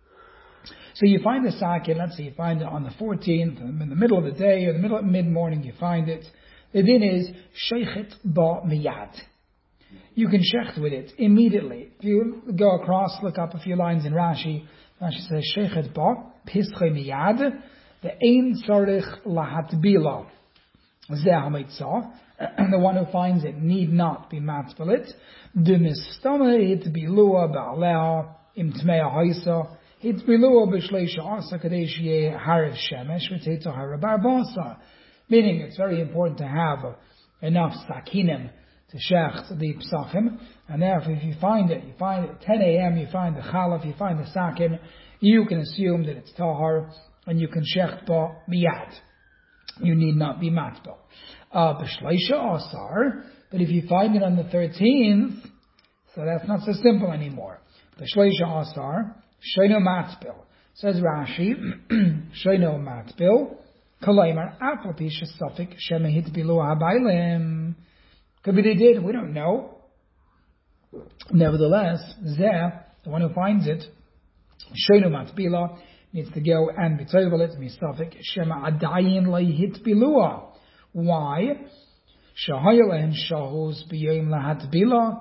So you find the sakin, let's say you find it on the fourteenth, in the middle of the day, or the middle of mid-morning you find it. The din is sheichet ba miyad. You can shecht with it immediately. If you go across, look up a few lines in Rashi, Rashi says sheichet ba, pische miyad, the ein tzarich lahatbila. Zeh hamitzah. And the one who finds it need not be matbelit. The mistama it bilua ba'aleha im tmea haisa. It bilua b'shleisha asa kadesh ye hariv shemesh v'teito harabar basa. Meaning it's very important to have enough sakinim to shecht the psachim. And therefore if you find it, you find it at ten a.m., you find the chalaf, you find the sakin, you can assume that it's tahar and you can shecht ba miyad. You need not be matbel. Uh, B'shleisha asar, but if you find it on the thirteenth, so that's not so simple anymore. B'shleisha asar, sheino matbil. Says Rashi, sheino matbil, kaleimer aplapi shesafik shemehit bilu habaylim. Could be they did, we don't know. Nevertheless, Zeh, the one who finds it, sheino matbila, needs to go and be toivel it, misafik shema adayin leihit bilua. Why? Shahayalahen shahus b'yom lahatbila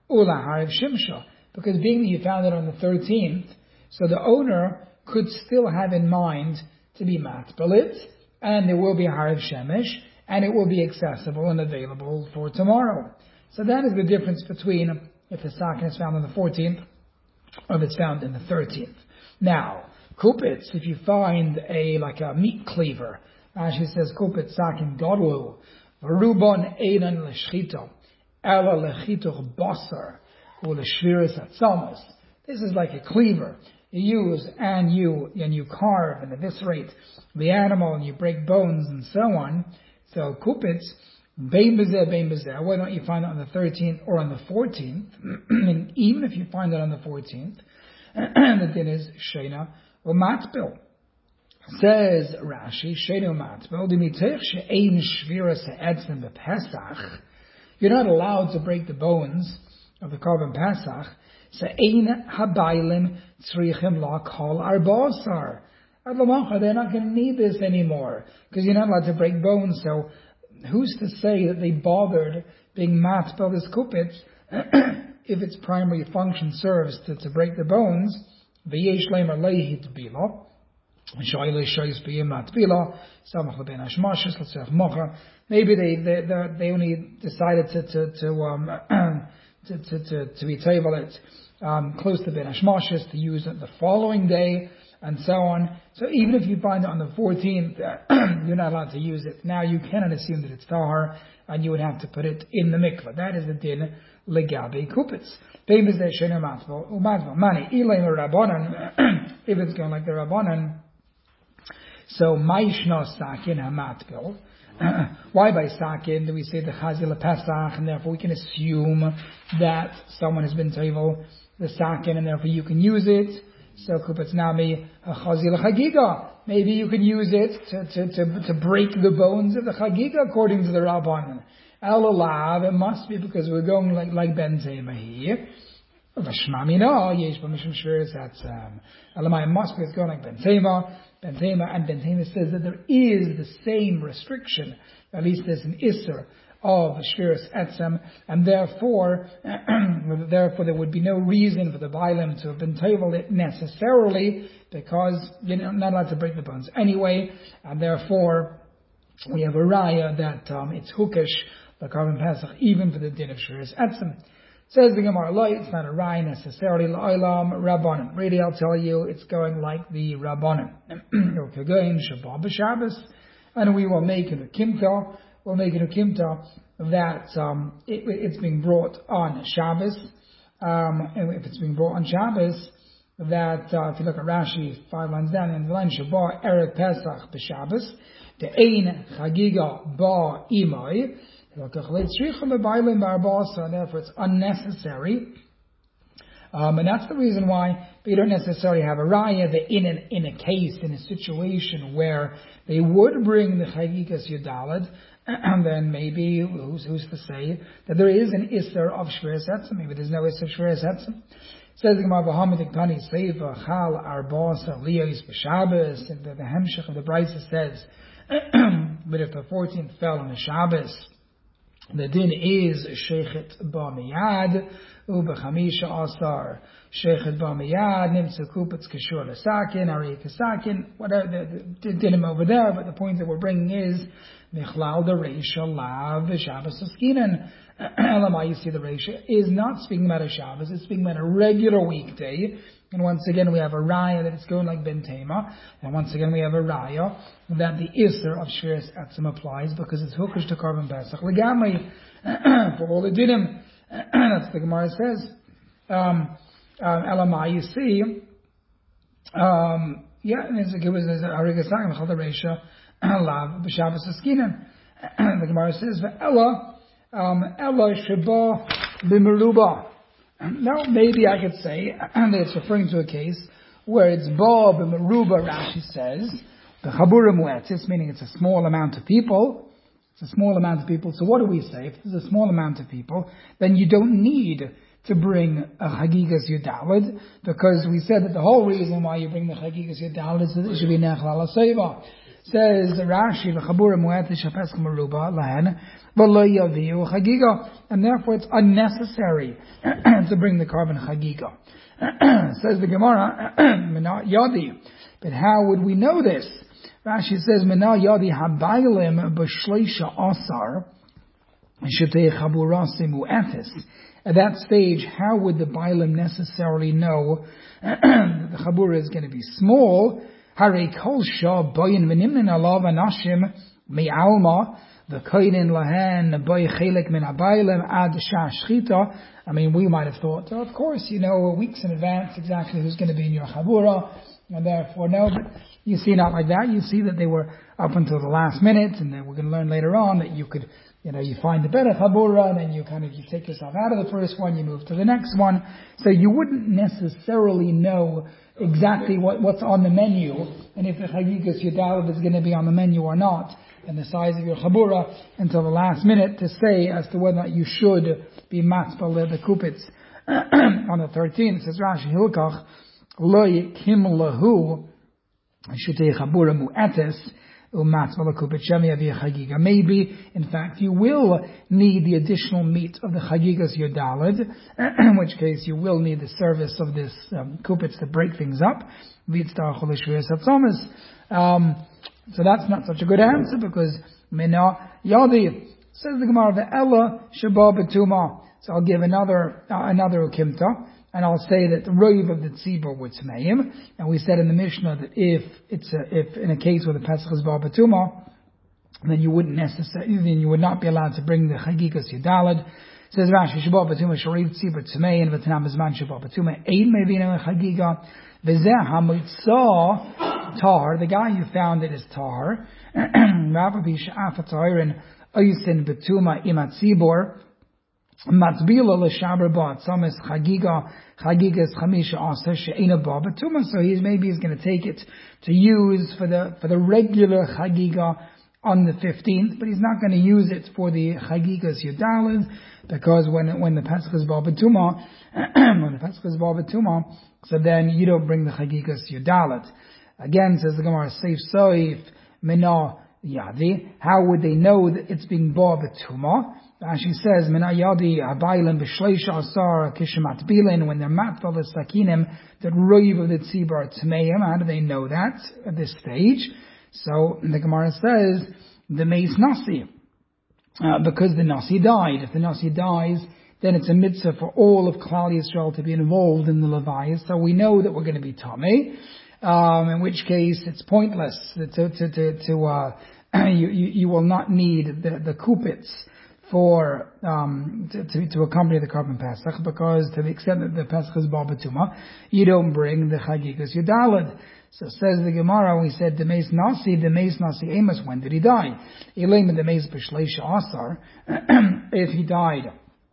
Ula Hariv Shimsha. Because being that you found it on the thirteenth, so the owner could still have in mind to be matbalit, and there will be a Hariv Shemesh, and it will be accessible and available for tomorrow. So that is the difference between if the sakin is found on the fourteenth or if it's found in the thirteenth. Now, kupitz, if you find a like a meat cleaver, Rashi says kupitz sakin godlu, v'rubon einan l'shchito, ela l'chito basar, or l'shviris atzamas. This is like a cleaver. You use and you and you carve and eviscerate the animal and you break bones and so on. So kupitz, bein bezeh, bein bezeh. Why don't you find it on the thirteenth or on the fourteenth? And even if you find it on the fourteenth, the din is sheina or matbil. Says Rashi, sheina or matbil. Dimitech she'ein shvira se'etzim b'Pesach. You're not allowed to break the bones of the korban Pesach. Se'ein habaylim tzrichim la kol arbosar. They're not going to need this anymore because you're not allowed to break bones. So, who's to say that they bothered being matbel this kupitz if its primary function serves to, to break the bones? V'yesh leimer leihit bila, v'shoyle shoyis b'yim matbila, samach leben hashmashes l'tzech mocha. Maybe they they they only decided to to to um to to to, to be table it um, close to ben hashmashes to use it the following day. And so on. So even if you find it on the fourteenth, you're not allowed to use it. Now you cannot assume that it's tahar, and you would have to put it in the mikveh. That is the din legabe kupitz. Famous that shener matbel umatbel mani ilaim rabbanan. If it's going like the rabbanan, so maishna sakin hamatbel. Why by sakin do we say the chazil pesach, and therefore we can assume that someone has been toivel the sakin, and therefore you can use it. So kupitz nami chazil chagiga. Maybe you can use it to, to, to, to break the bones of the chagiga according to the rabbanan. Elolav, it must be because we're going like like ben tema here. V'shmami no yesh b'mishum shviris atzam. Elamai, it must be it's going like ben tema. Ben tema and ben tema says that there is the same restriction. At least there's an isser of shviris etzem, and therefore, therefore there would be no reason for the bailim to have been tabled it necessarily, because you're not allowed to break the bones anyway, and therefore we have a raya that um, it's hukish, the korban pesach, even for the din of shviris etzem. Says the Gemara, it's not a raya necessarily, la'olam rabbanim. Really, I'll tell you, it's going like the rabbanim. Kagoin shabbat b'Shabbos, and we will make it a kimta. We'll make it a kimta that um, it, it's being brought on Shabbos. Um, and if it's being brought on Shabbos, that uh, if you look at Rashi, five lines down, in the line Shabbat Erev Pesach b'Shabbos, the Ein Chagiga Ba Imai, therefore it's unnecessary. Um, and that's the reason why they don't necessarily have a raya that in an, in a case, in a situation where they would bring the Chagigas Yudalad, and then maybe, who's, who's to say, that there is an Isser of Shviris Etzem. Maybe there's no Isser of Shviris Etzem. Says the Gemara, V'hamidik Tani Seiva, Chal Arbasa Liyos B'Shabbos, and the, the Hemshech of the Brisa says, but if the fourteenth fell on the Shabbos, the din is Sheichet Ba'miyad, U'B'chamisha Asar, Sheichet Ba'miyad, Nimtza Kupitz Kishur L'Sakin, Ari Kasakin, whatever, the, the, the din over there, but the point that we're bringing is, Michlal the Reisha Lav Shabbos Askinan. Elamai, you see the Reisha is not speaking about a Shabbos, it's speaking about a regular weekday. And once again we have a raya that it's going like Ben Tema. And once again we have a raya that the Isser of Shviris Etzem applies because it's hookish to korban Pesach. Legamri, for all the dinim. That's what the Gemara says. Um, um, Elamai, you see, um, yeah, and it's, it was a Harigasang, Mechal the Reisha. Lav b'Shabbos Askinan. The Gemara says, "Ella, um, Ella sheba b'meruba." Now, maybe I could say that it's referring to a case where it's ba b'meruba. Rashi says, the chaburim wetzis, meaning it's a small amount of people. It's a small amount of people. So, what do we say? If there's a small amount of people, then you don't need to bring a Chagigas Yudalad, because we said that the whole reason why you bring the Chagigas Yudalad is that it should be Nechal Ala Seva. Says Rashi, L'chabura mu'etish ha'pesach meruba lahen, v'lo yaviu chagiga. And therefore it's unnecessary to bring the carbon chagiga. Says the Gemara, Mena yadi. But how would we know this? Rashi says, Mena yadi habaylim b'shleisha asar, shetei chaburasim mu'etis. At that stage, how would the Bailim necessarily know that the Chabura is going to be small? Hare kol shah bayin v'nimnin alav anashim me'alma v'koinin lahen bay chelik min haBailim ad shah shchita. I mean, we might have thought, oh, of course, you know, weeks in advance exactly who's going to be in your Chabura, and therefore, no, but you see not like that. You see that they were up until the last minute, and then we're going to learn later on that you could, you know, you find the better Chabura, and then you kind of, you take yourself out of the first one, you move to the next one. So you wouldn't necessarily know exactly what, what's on the menu, and if the Chagigas Yudalad is going to be on the menu or not, and the size of your Chabura until the last minute to say as to whether or not you should be matzbal the kupitz on the thirteenth. It says Rashi Hilkach, Loi kim lahu, shutei Chabura mu'etes, Maybe, in fact, you will need the additional meat of the Chagigas Yodalad, in which case you will need the service of this um, kupitz to break things up. Um, so that's not such a good answer because Mena Yadi says the Gemara the Ella Shabbat Betuma. So I'll give another uh, another ukimta. And I'll say that the roiv of the tzibur were tmeim, and we said in the Mishnah that if it's a, if in a case where the Pesach is bar batuma, then you wouldn't necessarily, then you would not be allowed to bring the chagigas yudalad. Says Rashi, Shabbat batuma shariv tzibur tmeim, v'tanam bezman Shabbat batuma ein mevina chagiga v'zeh hamitzah tar. The guy you found it is tar. Rabbi b'sha'af ta'irin oisin batuma imat tzibur. Matbila l'shaber ba tzames chagiga chagigas chamisha aser she'ena ba batuma. So he's maybe he's going to take it to use for the for the regular chagiga on the fifteenth, but he's not going to use it for the chagigas yudalad because when when the Pesach is ba batuma, when the Pesach is ba batuma, so then you don't bring the chagigas yudalad. Again, says the Gemara, Seif Soif Mina Yadi. How would they know that it's being ba batuma? Rashi says, Mina Yadi Habaylim B'Shleisha Asar Kishamat Bilin, when they're matfal the Sakinim, that roiv of the Tzibur Tmeim. How do they know that at this stage? So the Gemara says, the Meis Nasi, uh, because the Nasi died. If the Nasi dies, then it's a mitzvah for all of Klal Yisrael to be involved in the Levias. So we know that we're going to be Tamei, um, in which case it's pointless to, to, to, to uh, you, you, you will not need the, the kupitz for um, to, to, to accompany the carbon Pesach, because to the extent that the Pesach is bar batuma, you don't bring the chagigas yudalad. So says the Gemara, we said the Meis Nasi, the Meis Nasi Amos, when did he die? Elim the Meis B'Shleisha Asar, if he died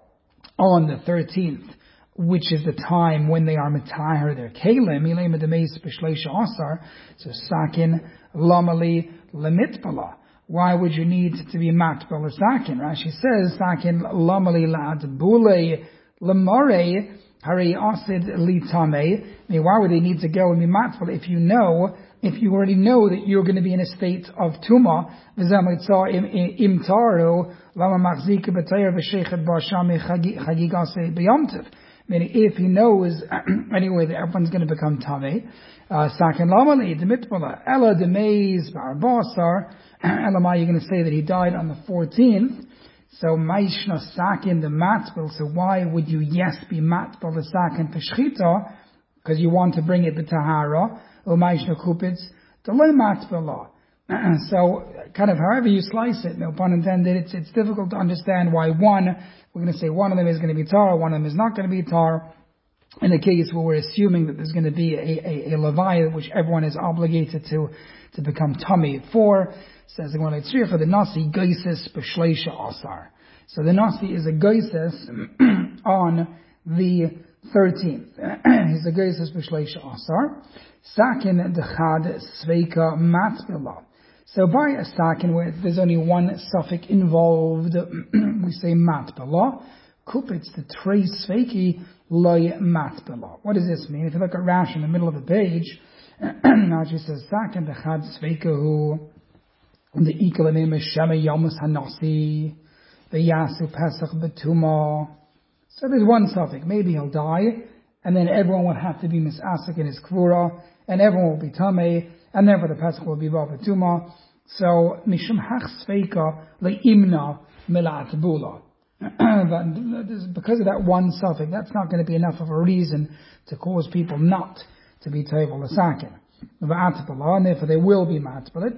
on the thirteenth, which is the time when they are metaher their kalim, Elim the Meis B'Shleisha Asar, so Sakin Lamali Lemitbala. Why would you need to be matbal sakin? Rashi says, sakin lamali lad bule lamare hari asid litame. I mean, why would they need to go and be matbal if you know, if you already know that you're going to be in a state of tuma? V'zamitza im taru lama machzika b'tayr v'sheichet b'ashami chagigase b'yomtiv. Meaning, if he knows anyway that everyone's going to become tamei, sakin lamali demitbala ella demeiz barbasar. Elamai, you're going to say that he died on the fourteenth. So Maishna Sakin the matbel. So why would you yes be matbel the Sakin for Shchita? Because you want to bring it the Tahara. Or Maishna Kupitz the low matbel. So kind of however you slice it, no pun intended, it's it's difficult to understand why one, we're going to say one of them is going to be tar, one of them is not going to be tar. In the case where we're assuming that there's going to be a, a, a Levi which everyone is obligated to to become tummy for, says the Gemara for the Nasi Geisis B'Shleisha Asar. So the Nasi is a Geisis on the thirteenth. He's a Geisis B'Shleisha Asar. Sakin Dechad Sveika Matbila. So by a sakin where there's only one suffix involved, we say matbila. Kupitz the trei sveiki loy matbila. What does this mean? If you look at Rashi in the middle of the page, Rashi says sakin dechad sveikahu the Ikalim Shema Yomus Hanasi, the Yasu Pesach Betuma. So there's one suffix. Maybe he'll die, and then everyone will have to be misasik in his kvura, and everyone will be tamei, and therefore the Pesach will be ba betuma. So mishum hach sveika leimna milat bula. Because of that one suffix, that's not going to be enough of a reason to cause people not to be table l'sakin. And therefore they will be matbalit.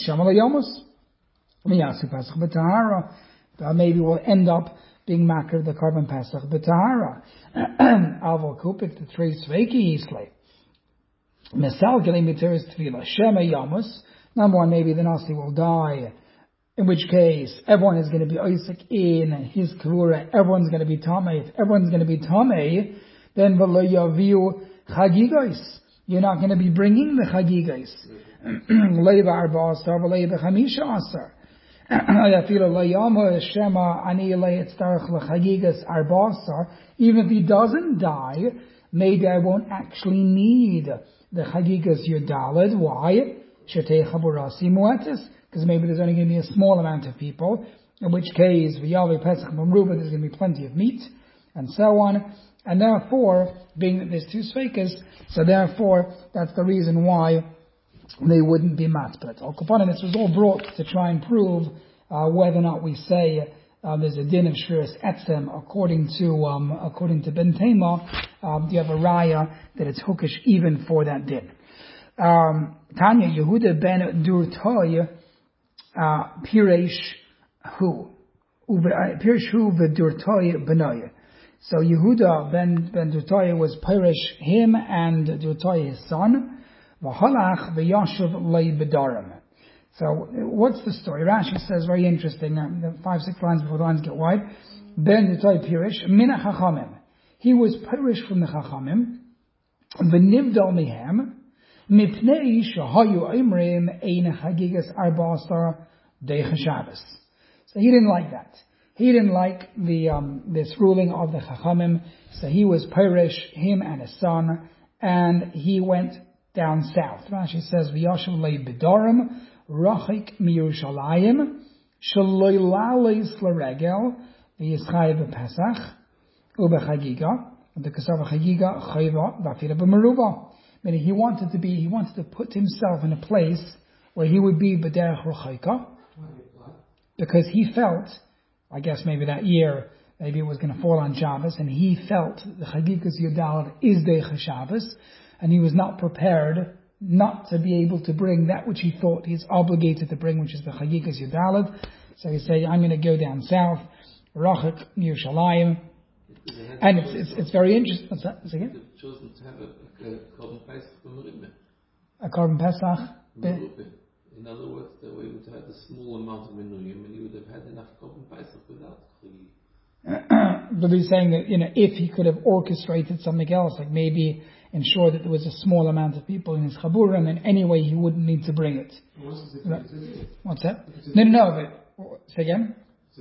Maybe we'll end up being makar the carbon pesach b'tahara. Avol kupik the three sveiki yislay. Mesal kilometers tefillah shema yamus. Number one, maybe the nasi will die. In which case, everyone is going to be Isaac in his kavura. Everyone's going to be tamei. If everyone's going to be tamei, then v'lo yaviu chagigos. You're not going to be bringing the chagigos. Leiba arba asar v'leiba chamisha asar. Even if he doesn't die, maybe I won't actually need the chagigas yudalid. Why? Because maybe there's only going to be a small amount of people, in which case, v'yavi pesach mamruba, there's going to be plenty of meat, and so on. And therefore, being that there's two sveikas, so therefore, that's the reason why they wouldn't be matbet. Al Kapanim, this was all brought to try and prove uh, whether or not we say uh, there's a din of shviras etzem according to um, according to Ben Tema. Um, you have a raya that it's hookish even for that din. Um, Tanya Yehuda ben Durtoy uh, Piresh Hu Piresh Hu v'Durtoy Benoy. So Yehuda ben ben Durtoy was Piresh him and Durtoy his son. V'halach v'yashuv le'bedarim. So, what's the story? Rashi says, very interesting, the five, six lines before the lines get wide. Ben Dutai Pirish, mina chachamim. He was Pirish from the chachamim. V'nivdal mihem, mipnei shahayu imrim ein chagigas arba'asar deich Shabbos. So he didn't like that. He didn't like the um, this ruling of the chachamim. So he was Pirish, him and his son, and he went down south. Rashi says, "V'yashav le'bedarim rachik miyushalayim shaloi laleis l'regel v'yischai b'pesach u'b'chagiga v'kasar b'chagiga chayva v'afira b'meruba." Meaning, he wanted to be, he wanted to put himself in a place where he would be b'derech rachika, because he felt, I guess maybe that year, maybe it was going to fall on Shabbos, and he felt the chagigas yudalad is deich Shabbos. And he was not prepared not to be able to bring that which he thought he's obligated to bring, which is the Chagigas Yudalad. So he said, I'm going to go down south, Rachik, Yerushalayim. And it's, it's, it's very interesting. What's that? Say again? They've chosen to have a, a carbon pesach b'meribah. A carbon pesach? In other words, they were able to have a small amount of minuyim, and he would have had enough carbon pesach without Chagi. But he's saying that, you know, if he could have orchestrated something else, like maybe ensure that there was a small amount of people in his chaburim, and anyway he wouldn't need to bring it. What's that? No, no, no. But, say again?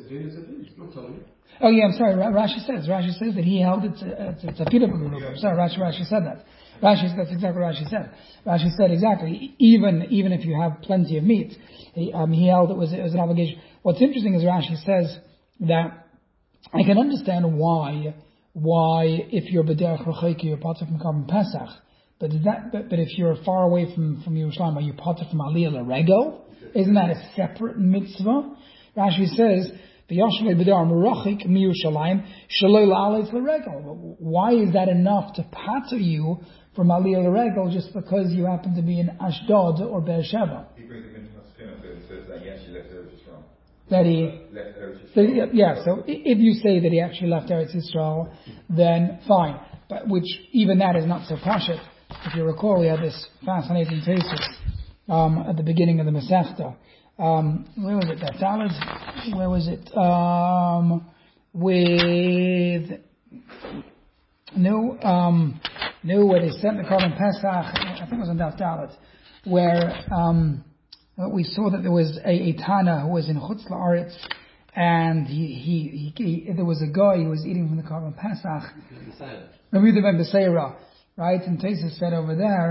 Oh yeah, I'm sorry. Rashi says. Rashi says that he held it to, to, to Peter B'Meruba. I'm sorry, Rashi, Rashi said that. Rashi, that's exactly what Rashi said. Rashi said exactly. Even even if you have plenty of meat, he, um, he held it was it was an obligation. What's interesting is Rashi says that I can understand why. Why, if you're b'derech rachayka, you're potter from carbon pesach, but is that, but, but if you're far away from from Yerushalayim, are you potter from aliyah l'regel? Isn't that a separate mitzvah? Rashi says, "V'yashlei b'darim rachik miyushalayim shaloi la'aleis l'regel." Why is that enough to pater you from aliyah l'regel just because you happen to be in Ashdod or Beersheba? He brings him into Maskina and says that he actually left Eretz Yisrael. That he, so, yeah, so if you say that he actually left Eretz Yisrael, then fine. But which, even that is not so pashut. If you recall, we had this fascinating thesis um, at the beginning of the Masechta. Um, where was it? That salad? Where was it? Um, with no, um, no, where they sent the carbon Pesach. I think it was on that salad, where um, we saw that there was a, a Tana who was in Chutz La'aretz, and he, he, he, he, there was a guy who was eating from the carbon Pesach. Rabbi Ben Beseira, right? And Tesis said over there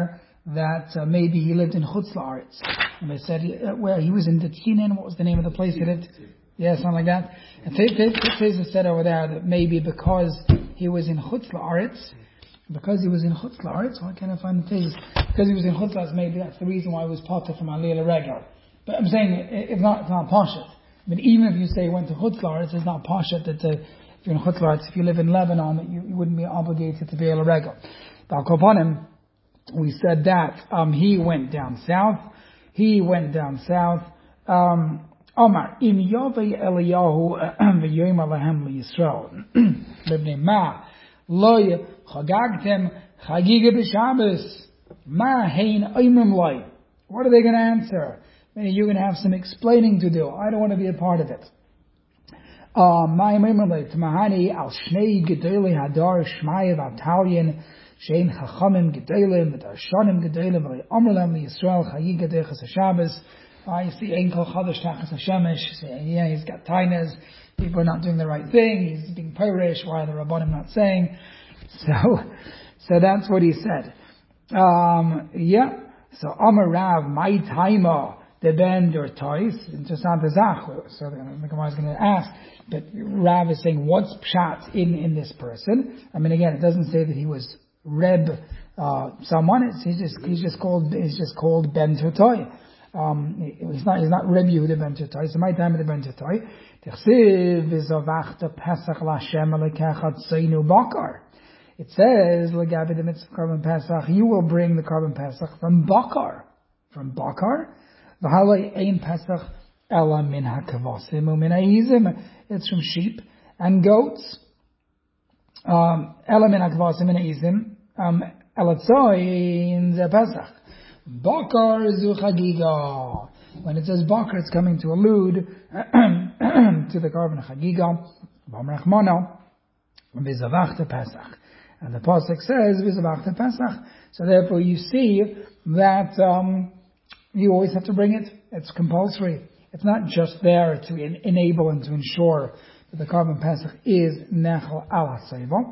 that uh, maybe he lived in Chutz La'aretz. And they said, uh, well, he was in Detzinen. What was the name of the place he lived? Yeah, something like that. And Teza said over there that maybe because he was in Chutz La'aretz, because he was in Chutz La'aretz, why can't I find the Teza? Because he was in Chutz La'aretz, maybe that's the reason why he was potter from Aliyah Regel. But I'm saying, it's not, it's not Pashat. I mean, even if you say he went to Chutz La'aretz, it's not Pashat that uh, if you're in Chutz La'aretz, if you live in Lebanon, you, you wouldn't be obligated to be Aliyah Regel. But upon him, we said that um, he went down south. He went down south. Um, Omar, im Yavei Eliyahu v'yoyim alahem liyisrael b'bnei ma lo chagagtem chagiga b'Shabbos ma hein oimim loy. What are they going to answer? Maybe you're going to have some explaining to do. I don't want to be a part of it. Ma oimim loy t'mahani al shnei gedolei hadar shmaya v'atalyin shein chachamim gedolim v'darshanim gedolim v'lei omer lem liyisrael chagiga dechas haShabbos. I see Enkel Chadash Tachas HaShemesh saying, yeah, he's got tainas, people are not doing the right thing, he's being Pirish, why are the Rabbanim not saying? So, so that's what he said. Um, yeah, so Amar Rav, my taima, the bend or tois, interessant Zach, so the Gemara is going to ask, but Rav is saying, what's pshat in, in this person? I mean, again, it doesn't say that he was Reb, uh, someone, it's, he's just, he's just called, he's just called Ben Totoy. Um, he's not, he's not Reb Yehuda ben Totoy. It's my time of the ben Totoy. T'chsiv v'zavachta Pesach l'Hashem l'kechat tzaynu bakar. It says, l'gabi the mitzvah carbon Pesach, you will bring the carbon Pesach from bakar. From bakar. V'halei ein Pesach ela min hakavasim u'min ha'izim. It's from sheep and goats. Um, ela min hakavasim u'min ha'izim. Um, ela tzoyin ze Pesach. Bakar zu chagiga. When it says bakar, it's coming to allude to the carbon chagiga. Bam rachmana v'zavachta Pesach, and the pasuk says v'zavachta Pesach. So therefore, you see that um, you always have to bring it. It's compulsory. It's not just there to en- enable and to ensure that the carbon Pesach is nechal al haseiva.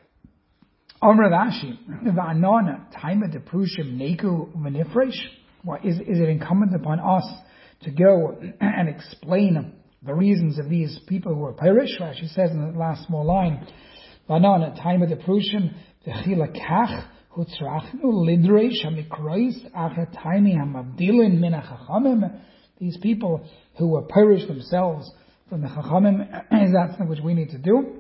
Amr Rashi, v'anona taima deprushim neku v'nifresh. What is is it incumbent upon us to go and explain the reasons of these people who are Pirish? Rashi says in the last small line, v'anona taima deprushim v'chila kach hutzrachnu lidreish hamikrois achet taimi hamavdilin min hachachamim. These people who were Pirish themselves from the Chachamim, is that something which we need to do?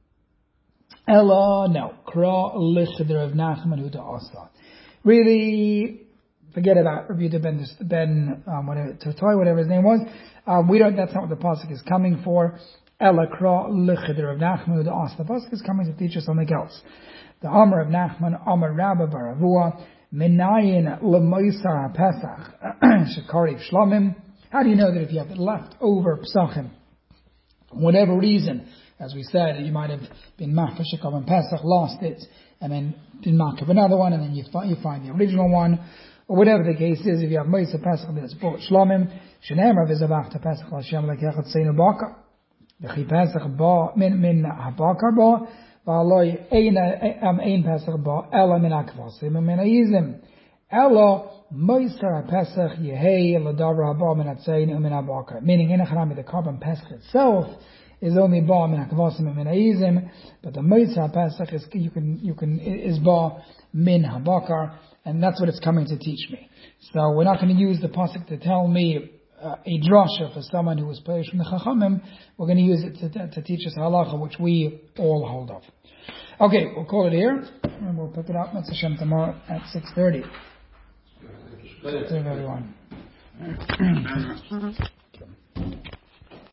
Ella, no. Kra lichder of Nachman Huda Asa. Really, forget about Rabbi Yehuda ben, ben um, whatever, Totoy, whatever his name was. Um, we don't, that's not what the pasuk is coming for. Ella Kra lichder of Nachman Huda Asa. The pasuk is coming to teach us something else. The Amar of Nachman, Amar Rabba Baravua, Minayin L'moisar HaPesach, Shekariv Shlomim. How do you know that if you have leftover Pesachim, whatever reason, as we said, you might have been mafresh on Pesach, lost it, and then been marked another one, and then you find, you find the original one, or whatever the case is. If you have Moisa Pesach, that's brought Shlomim. Shenemar v'zavachta Pesach l'Hashem l'kechat tzaynu bakar. V'chi Pesach ba min min habakar ba v'aloi ein ein Pesach ba ela min hakvasim min ha'izim ela Moisa Pesach yehei l'davar haba min hatzaynu min habakar. Meaning in the carbon Pesach itself is only ba min hakvasim min ha'izim, but the Moisa Pesach is you can you can is ba min habakar, and that's what it's coming to teach me. So we're not going to use the pasuk to tell me uh, a drasha for someone who was Pirish from the Chachamim. We're going to use it to, to, to teach us halacha, which we all hold of. Okay, we'll call it here, and we'll pick it up Mitzvah Shem tomorrow at six thirty. Everyone.